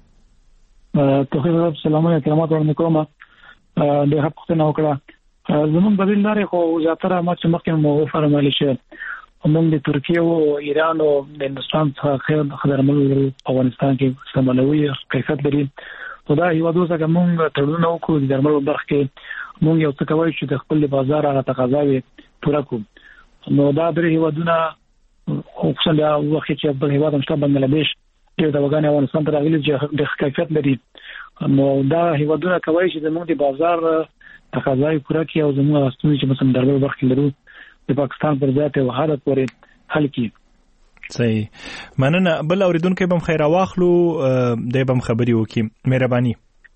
توخي صاحب سلامونه کرامات ورنه کومه د هغه پوښتنه وکړه. زموږ بدیل لارې خو زیاتره ما چې مخکې مو وفرمایل چې موږ د ترکیه او ایران او د هندوستان څخه خیر خدماتو افغانستان کې استعمالوي کیفیت لري. خو دا هیوادو څخه موږ تړونونه وکړو د درملو برخه کې موږ یو څه کوي چې د خپل بازار هغه تقاضاوي پوره کړو. نو دا درې هیوادونه خصوصا د وخت چې بل هیواد همشته بنگلاديش ډېر دواګانې افغانستان ته راغلي چې د کیفیت لري. نو دا هیوادونه کوي چې موږ د بازار تقاضاوي پوره کړي او زموږ راستونی چې مثلا درملو برخه کې لرو د پاکستان پر ذات او حالت پورې حل کی. صحیح مننه. بل اوریدونکو بم خیر واخلو د بم خبري وکي مهرباني.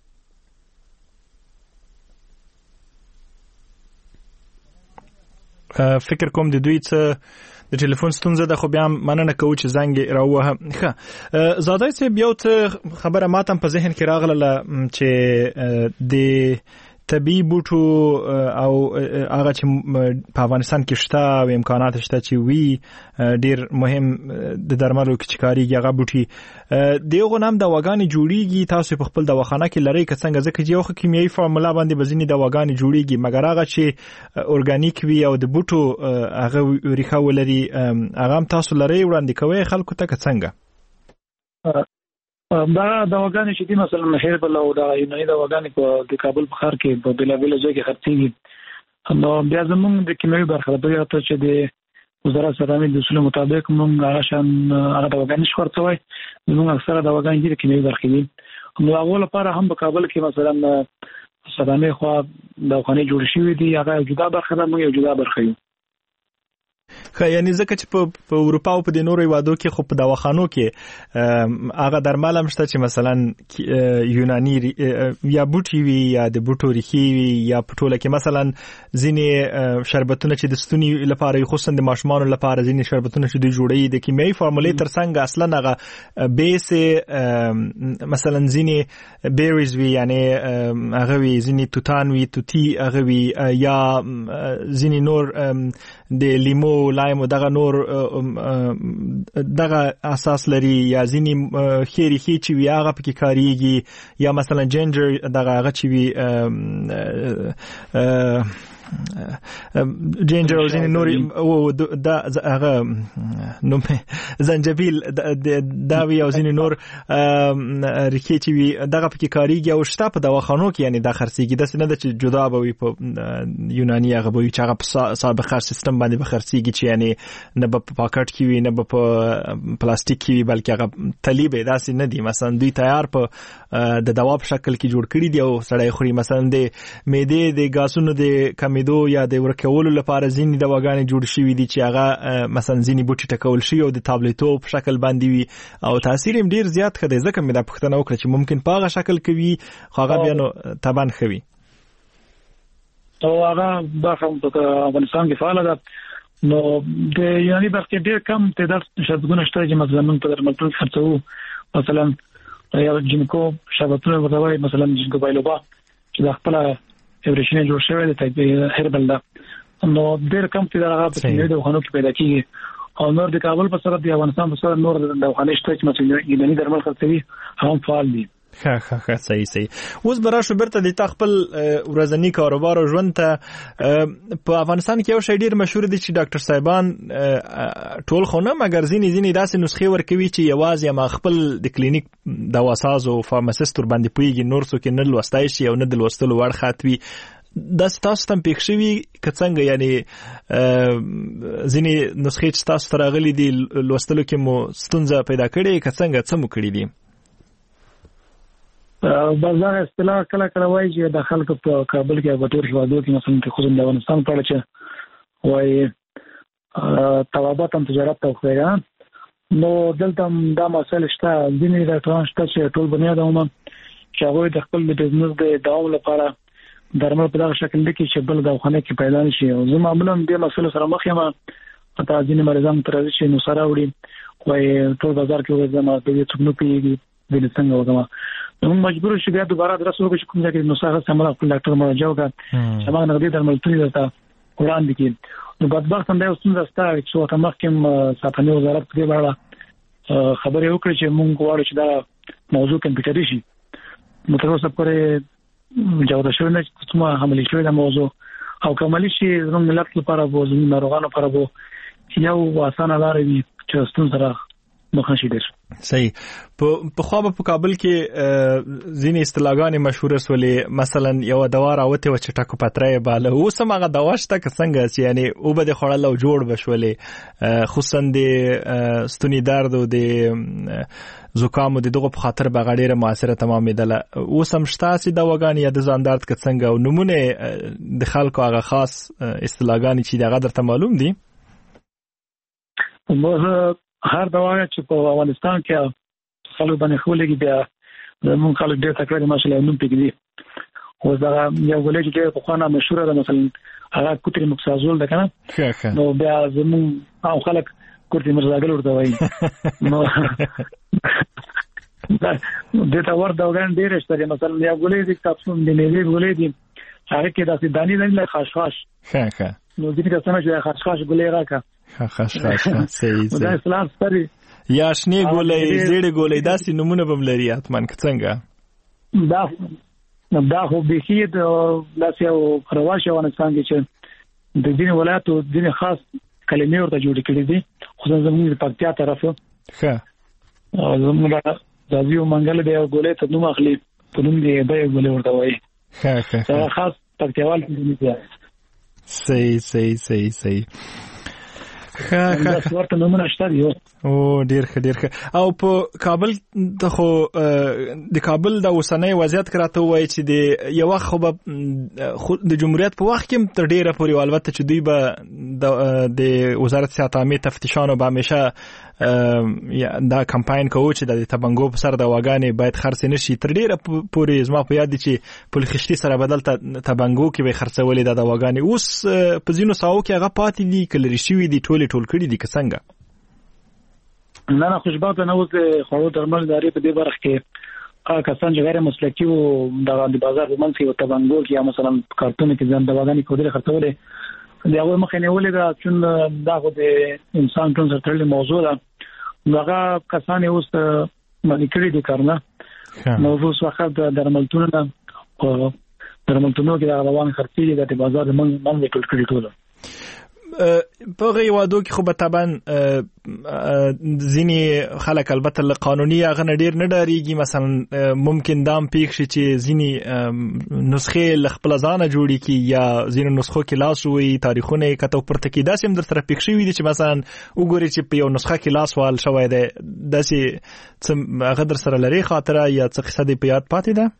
فکر کوم د دوی څه د ټلیفون ستونزه ده، خو بیا مننه کوم چې زنګ راوه. ښه زادای صاحب یو څه خبره ماتم په ذهن کې راغله چې د طبي بوټو او هغه چې په افغانستان کې شته او امکانات شته چې وی ډیر مهم د درملو کې چکاريږي هغه بوټي دیغه نام د واګانی جوړیږي. تاسو په خپل دواخانه کې لري که څنګه ځکه چې یو کیمیاوي فارمولا باندې بزنی د واګانی جوړیږي مګر هغه چې اورګانیک وي او د بوټو هغه ریخه ولري هغه هم تاسو لري وړاندې کوي خلکو ته که څنګه؟ دا دواګانې چې دي مثلا هیربل او دا یوناني دواګانې په د کابل په ښار کې په بلابل ځای کې خرڅېږي. نو بیا زموږ د کیمیاوي برخه د یو ته چې د وزارت سلامي د اصول مطابق موږ هغه شان هغه دواګانې خرڅوي. موږ اکثره دواګانې د کیمیاوي برخه دي. نو هغه لپاره هم په کابل کې مثلا سلامي خو دواخانې جوړ شوې دي، هغه جدا برخه ده، موږ یو جدا برخه یو. یعنی ځکه چې په اروپا او په د نورو هیوادو کې خو په دواخانو کې هغه درمل هم شته چې مثلا یوناني یا بوټي وي یا د بوټو ریښې وي یا په ټوله کې مثلا ځینې شربتونه چې د ستوني لپاره خصوصا د ماشومانو لپاره ځینې شربتونه چې دوی جوړوي د کیمیاوي فارمولې ترڅنګ اصلا هغه بیس مثلا ځینې بیریز وي یعنی هغه وي ځینې توتان وي توتی هغه وي یا ځینې نور د لیمو لایم دغه نور دغه اساس لري یا ځینې خيري خي چې وی هغه پکې کاریږي یا مثلا جنجر دغه هغه چې وی جنجر او ځینې نور او دا هغه نو زنجبیل دا وی او ځینې نور ریخي چې وی دغه پکې کاریږي او شته په دواخانو کې یعنی دا خرڅيږي د سینه د چې جدا به وي په یوناني هغه به چې هغه په سابقه سیستم باندې به خرڅيږي چې یعنی نه په پاکټ کې وي نه په پلاستیک کې وي بلکې هغه تلیبه داسې نه دي مثلا دوی تیار په د دوا په شکل کې جوړ کړي دي او سړی خوري مثلا د معدې د غاسونو د کمیدو یا د ورکولو لپاره ځینې دواګانې جوړ شوي دي چې هغه مثلا ځینې بوټي ټکول شي او د تابلیټو په شکل باندې وي او تاثیر هم ډیر زیات خدای ځکه مې دا پوښتنه وکړه چې ممکن په هغه شکل کوي خو هغه بیا نو تبان خوي او هغه باخم په افغانستان کې فعال ده نو د یوناني برخه ډیر کم تعداد شربتونه شته چې مثلا موږ په درملتون خرڅو مثلا یا جنکو شربتونه ورته مثلا جنکو بایلوبا چې د خپل ایوریشن جوړ شوی دی ټایپ هربل دا نو ډیر کم چې دا هغه په دې دغه کې پیدا کیږي او نور د کابل په سره د افغانستان په سره نور د دغه شته چې مثلا یوناني درمل خرڅوي هم فعال دي ها ها ها صحیح صحیح اوس براشو برته د تخپل ورځنی کاروبار او ژوند ته په افغانستان کې یو شی ډیر مشهور دی چې ډاکټر صاحبان ټول خو نه مګر ځینې ځینې داسې نسخې ورکوي چې یوازې ما خپل د کلینیک دواساز او فارماسیست ور باندې پویږي نور څوک نه لوستای شي او نه د لوستلو وړ خاطوي دا تاسو تم پېښ شوی کڅنګ یعنی ځینې نسخې چې تاسو ترغلي دي لوستلو کې مو ستونزه پیدا کړې کڅنګ څه مو کړی دي بازار اصطلاح کله کله وایي چې د خلکو په کابل کې په ټول هیوادو کې مثلا کې خصوصا د افغانستان په اړه چې وایي توابط هم تجارت ته خوړه نو دلته دا مسله شته ځینې ډاکټران شته چې ټول بنیاد هم چې هغه د خپل بزنس د دوام لپاره درمل په دغه شکل کې چې بل دواخانه کې پیدا نشي او زه معمولا د مسله سره مخ یم حتی ځینې مریضان تر دې چې نو سره وړي وایي ټول بازار کې ورځم په دې څنګه پیږي د څنګه وګما نو مجبور شو بیا دوباره درس وکړو چې کوم ځای کې نو سره سمره خپل ډاکټر مراجعه وکړه چې ما نه دې درمل ترې ته وړاندې کړي نو بدبخت هم دا اوس څنګه ستاره چې وخت مخکې ساتنې وزارت په دې اړه خبرې وکړي چې موږ غواړو چې دا موضوع کمپیوټري شي نو تر اوسه پورې جوړه شوې نه چې کومه عملي شوې دا موضوع او کوملی شي زموږ ملت لپاره به زموږ ناروغانو لپاره به یو اسانه لار وي چې ستون سره مخنشي دي صحیح په خو په کابل کې ځینې اصطلاحګانې مشهور سولې مثلا یو دوا راوته و چې ټاکو پترې بالا اوس هغه دوا شته څنګه چې یعنی او به د خړل او جوړ بشولې خصوصا د ستوني درد او د زکام د دغه په خاطر بغړې موثره تمامېدله اوس هم شته چې دواګانې یا د ځان درد کې څنګه او نمونه د خلکو هغه خاص اصطلاحګانې چې دغه درته معلوم دي موږ هر دوا چې په افغانستان کې خلک باندې خولېږي بیا موږ خلک ډېر تکرار ماشاءالله نوم پکې دي او دا یو ولې چې په خانه مشهور ده مثلا هغه کوتري مکسازول ده کنه نو بیا زموږ او خلک کوتري مرزاګل ورته وایي نو د تا ور داګان ډېر شته مثلا یو ولې چې تاسو د نیلې ولې دي هغه کې داسې دانی دانی له خاشخاش ښه ښه نو ځینې کسانه چې خاشخاش ګولې راکا خاشخاش صحیح صحیح دا اسلام ستري یا شنه ګولې زیړې ګولې داسې نمونه بم لري اتمن څنګه دا دا خو به هي د لاسه او رواشه افغانستان کې چې د دین ولایتو دین خاص کلمې ورته جوړ کړې دي خصوصا زموږ په پکتیا طرف ښه او زموږ د ځیو منګل دی ګولې ته نوم اخلي په نوم دی به ګولې ورته وایي ښه ښه خاص پکتیوال دي صحیح صحیح صحیح صحیح دا ورته نمونه شته دی. او ډیر ښه ډیر ښه. او په کابل د خو د کابل د اوسنۍ وضعیت کراته وایي چې د یو وخت خو د جمهوریت په وخت کې تر ډیره پورې البته چې دوی به د وزارت صحت عامه تفتیشانو به همیشه دا کمپاین کوو چې د تبنګو په سر د واګانې باید خرڅ نشي. تر ډیره پورې زما په یاد دي چې پل خشتي سره بدل تبنګو کې به خرڅولې د واګانې. اوس په ځینو ساحو کې هغه پاتې دي که لرې شوي دي ټولې ټول کړي دي که څنګه؟ نه نه خوشبخته نه اوس د خوړو درمل ادارې په دې برخه کې هغه کسان چې غیر مسلکي وو د بازار په منځ کې تبنګو کې یا مثلا کارتون کې ځان د واګانې کودري خرڅولې د هغه مخه نیولې ده چې دا خو د انسان ټول سره تړلې موضوع ده. هغه کسان اوس باندې کړی دي کارونه موضوع وخت د درملتون نه درملتونو کې د روان خرڅي د بازار من من ټول کړی ټول په غي وادو کې خو به طبعا ځینی خلک البته له قانوني هغه ډیر نه ډاریږي. مثلا ممکن دام پیښ شي چې ځینی نسخې ل خپل ځانه جوړی کی یا ځینی نسخو کې لاس وي تاریخونه کته پرته کې داسې هم در سره پیښ شي چې مثلا وګوري چې په یو نسخه کې لاس وال شوی دی داسې هغه در سره لري خاطره یا څه قصه دی په یاد پاتې ده؟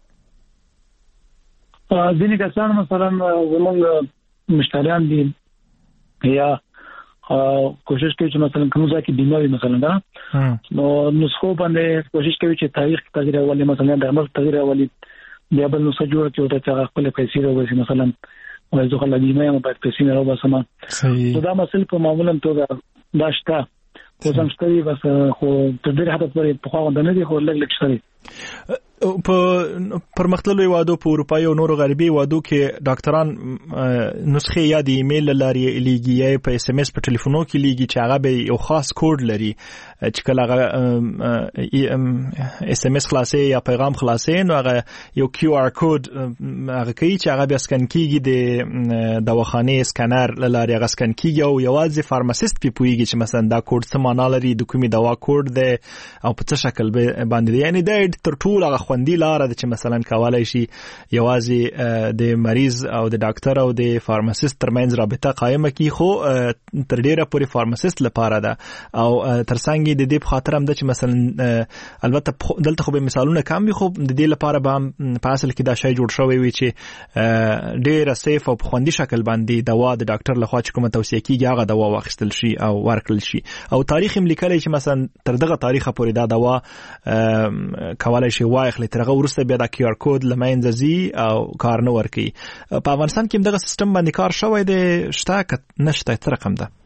ځینی کسان مثلا زمونږ مشتریان دي یا کوشش کوي چې مثلا کوم ځای کې بیمه وي مثلا دا نو نسخو باندې کوشش کوي چې تاریخ تغییر اولي مثلا د عمل تغییر اولي بیا بل نسخه جوړه کړي او ته خپل پیسې راوځي مثلا او زه خلک بیمه هم په پیسې نه راوځم. صحیح. دا مسله په معمولا توګه دا شته خو څنګه بس خو تر دې حد پورې په خوا باندې نه دي خو لږ لږ شته. په پرمختللو هیوادو په اروپایي او نورو غربي هیوادو کې ډاکټران نسخې یا د ایمیل لارې لیږي یا په اس ام اس په ټلیفونو کې لیږي چې هغه به یو خاص کوډ لري چې کله هغه اس ام اس خلاصې یا پیغام خلاصې نو هغه یو کیو آر کوډ هغه کوي چې هغه بیا سکن کیږي د دواخانې سکانر لارې هغه سکن کیږي او یوازې فارماسیست په پویږي چې مثلا دا کوډ څه معنا لري د کومې دوا کوډ دی او په څه شکل باندې یعنی دا تر ټولو هغه خوندي لار ده چې مثلا کولای شي یوازې د مریض او د ډاکټر او د فارماسیست ترمنځ رابطه قائم کړي. خو تر ډیره پورې فارماسیست لپاره ده او ترڅنګ د دې په خاطر هم ده چې مثلا البته دلته خو به مثالونه کم وي خو د دې لپاره به په اصل کې دا شی جوړ شوی وي چې ډیره سیف او خوندي شکل باندې دوا د ډاکټر لخوا چې کومه توصیه کیږي هغه دوا واخیستل شي او ورکړل شي او تاریخ هم لیکلی چې مثلا تر دغه تاریخه پورې دا دوا کولای شي واخلي ترغه ورسته بیا د کیو آر کوډ لمنځه ځي او کار نه ورکي. په افغانستان کې دغه سیستم باندې کار شوی دی شته که نشته څه رقم ده؟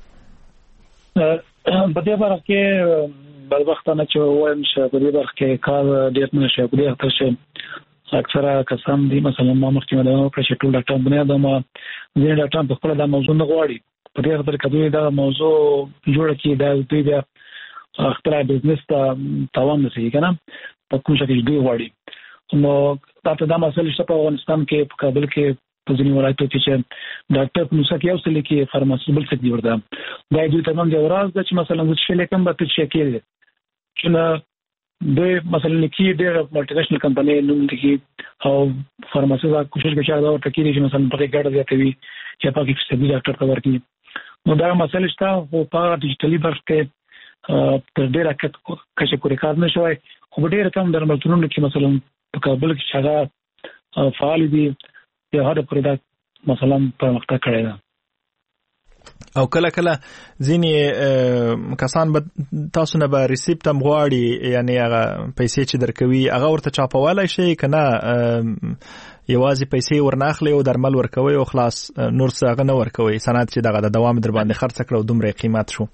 په دې برخه کې بل وخت نه چې وایم چې په دې برخه کې کار ډېر نه شي په دې اخته شي اکثره کسان دي مثلا ما مخکې مده نو پر ټول ډاکټر باندې دا ما ځینې ډاکټر په خپل د موضوع نه غواړي په دې اخته کې دوی دا موضوع جوړ کړي دا دوی بیا خپل بزنس ته تاوان نشي کنه په کوم شکل دوی غواړي نو تاسو دا مسله شته په افغانستان کې په کابل کې په ځینې ولایتو کې چې ډاکټر په نسخه کې اوسل کې فارماسي بل څه دی ورته دا دوی ته هم دی ورځ د چې مثلا د شلې کوم به څه کې چې نو د مثلا کې ډېر مالټي نېشنل کمپنۍ نوم لري او فارماسي دا کوشش کوي چې دا ورته کې چې مثلا په ګډه زیاتوي چې په کې څه ډاکټر ته ورکړي نو دا مسله شته او په ډیجیټلي برخه کې تر ډیره کچه پورې کار نه شوی خو ډیره کم درملتونونو کې مثلا په کابل کې شغال فعال دي یا هر پرې دا مثلا پرمختګ کړی ده او کله کله ځینې کسان به تاسو نه به ریسیپټ هم غواړي یعنی هغه پیسې چې درکوي هغه ورته چاپولی شي که نه یوازې پیسې ورناخلي او درمل ورکوي او خلاص نور څه هغه نه ورکوي سند چې دغه د دوام در باندې خرڅ کړه او دومره قیمت شو؟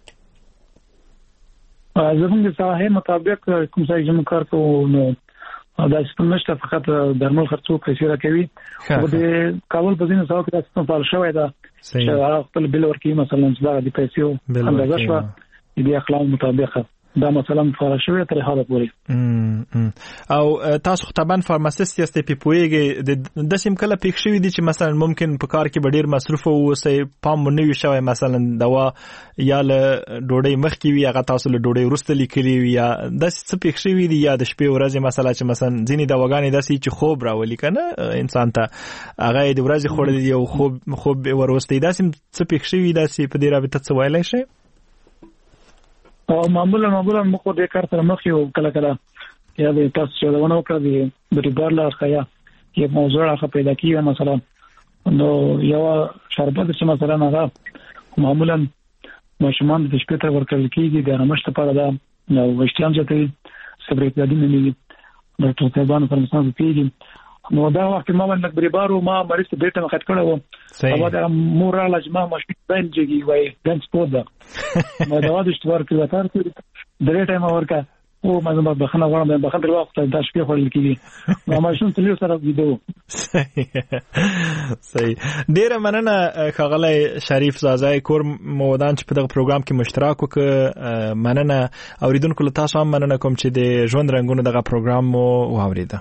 زمونږ د ساحې مطابق کوم ځای چې موږ کار کوو نو دا سیستم نشته فقط درمل خرڅو پیسې راکوي خو د کابل په ځینو ساحو کې دا سیستم فعال شوی ده چې هغه خپل بل ورکوي مثلا چې دا د پیسو اندازه شوه د اخلاق مطابق دا مثلا فارغ شوی تر هغه پورې. او تاسو طبعا فارماسیست یاست په پویګه د سیم کله پېښ شوی دي چې مثلا ممکن په کار کې ډیر مصروف اوسئ پام نه وي شوی مثلا دوا یا له ډوډۍ مخکې وي هغه تاسو له ډوډۍ وروسته لیکلي وي یا د څه پېښ شوی دي یا د شپې ورځې مثلا چې مثلا ځینې دواګانې داسې چې خوب راولي کنه انسان ته هغه د ورځې خوړل دي او خوب خوب ورسته داسې څه پېښ شوی داسې په دې رابطه څه ویلای شئ؟ او معمولا معمولا مخ د کار سره مخ یو کله کله یا د تاسو چې ونه وکړي د ریګار لا خیا یو موضوع راخه پیدا کیږي مثلا نو یو شربت چې مثلا هغه معمولا ماشومان د شپې تر ورکل کیږي د رمشت لپاره دا نو وشتام چې سبریت دادی نه نیږي نو ټول ته باندې فرمسان پیږي نو دا وخت ما باندې بریبارو ما مریض ته بیٹه مخټ کړو او دا مور را لجما ماشین بنجي وای ګنس پودا ما دا د اشتوار کې وتر کې درې ټایم ورکا او ما زما بخنه غواړم بخنه در وخت د شپې خورل کیږي ما ماشین تلو سره ویډیو صحیح ډیر مننه خغلی شریف زازای کور مودان چې په دغه پروګرام کې مشترک وک مننه اوریدونکو له تاسو هم مننه کوم چې د ژوند رنگونو دغه پروګرام مو واوریده.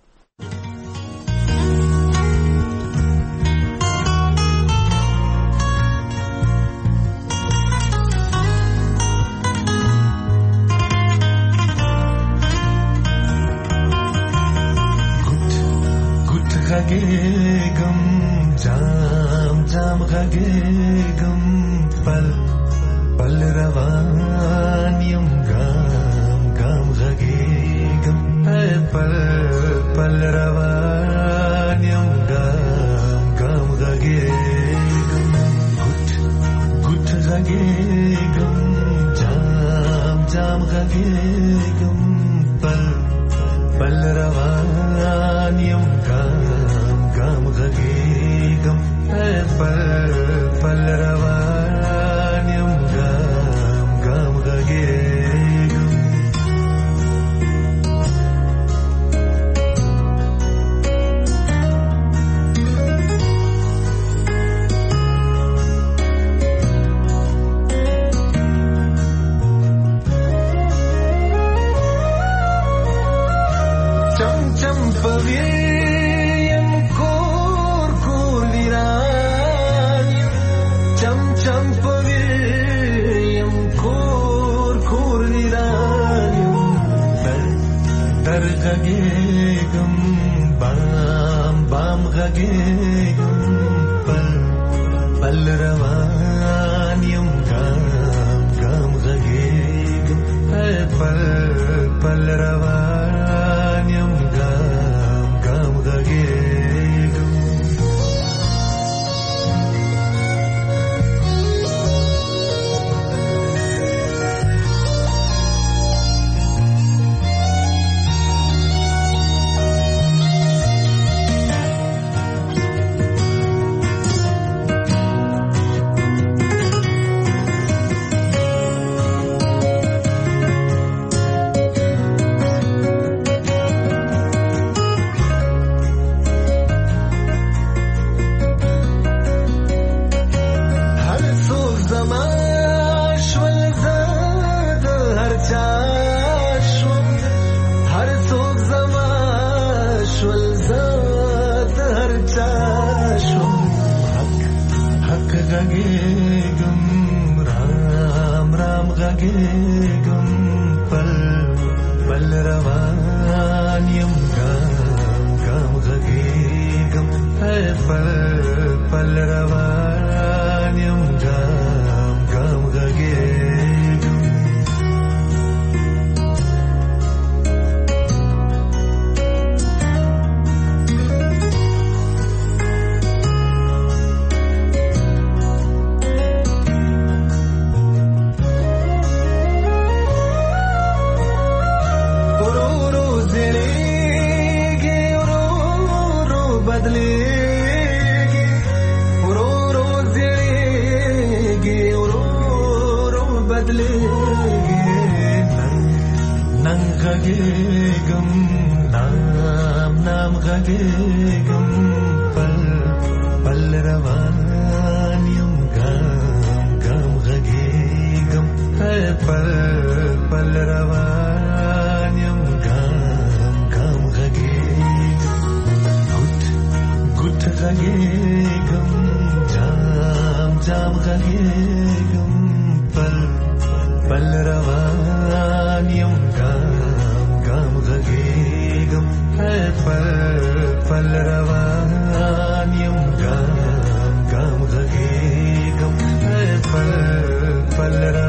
غږېږم جام جام غږېږم پل پل روان یم ګام ګام غږېږم پل پل روان یم ګام ګام غږېږم ګوټ ګوټ غږېږم جام جام غږېږم پل پل روان یم ګام غږېږم پل پل روان یم ګام ګام غږېږم چم چم پوي غږېږم بام بام غږېږم پل پل روان یم ګام ګام غږېږم پل پل روان یم ګام ګام غږېږم غږېږم پل پل روان یم ګام ګام غږېږم پل پل روان یم ګام ګام غږېږم غږېږم نام نام غږېږم پل پل روان یم ګام ګام غږېږم پل پل पल روان یم ګام ګام غږیږم ګوت ګوت غږیږم جام جام غږیږم پل پل روان یم ګام ګام غږیږم پل پل روان یم ګام ګام غږیږم پل پل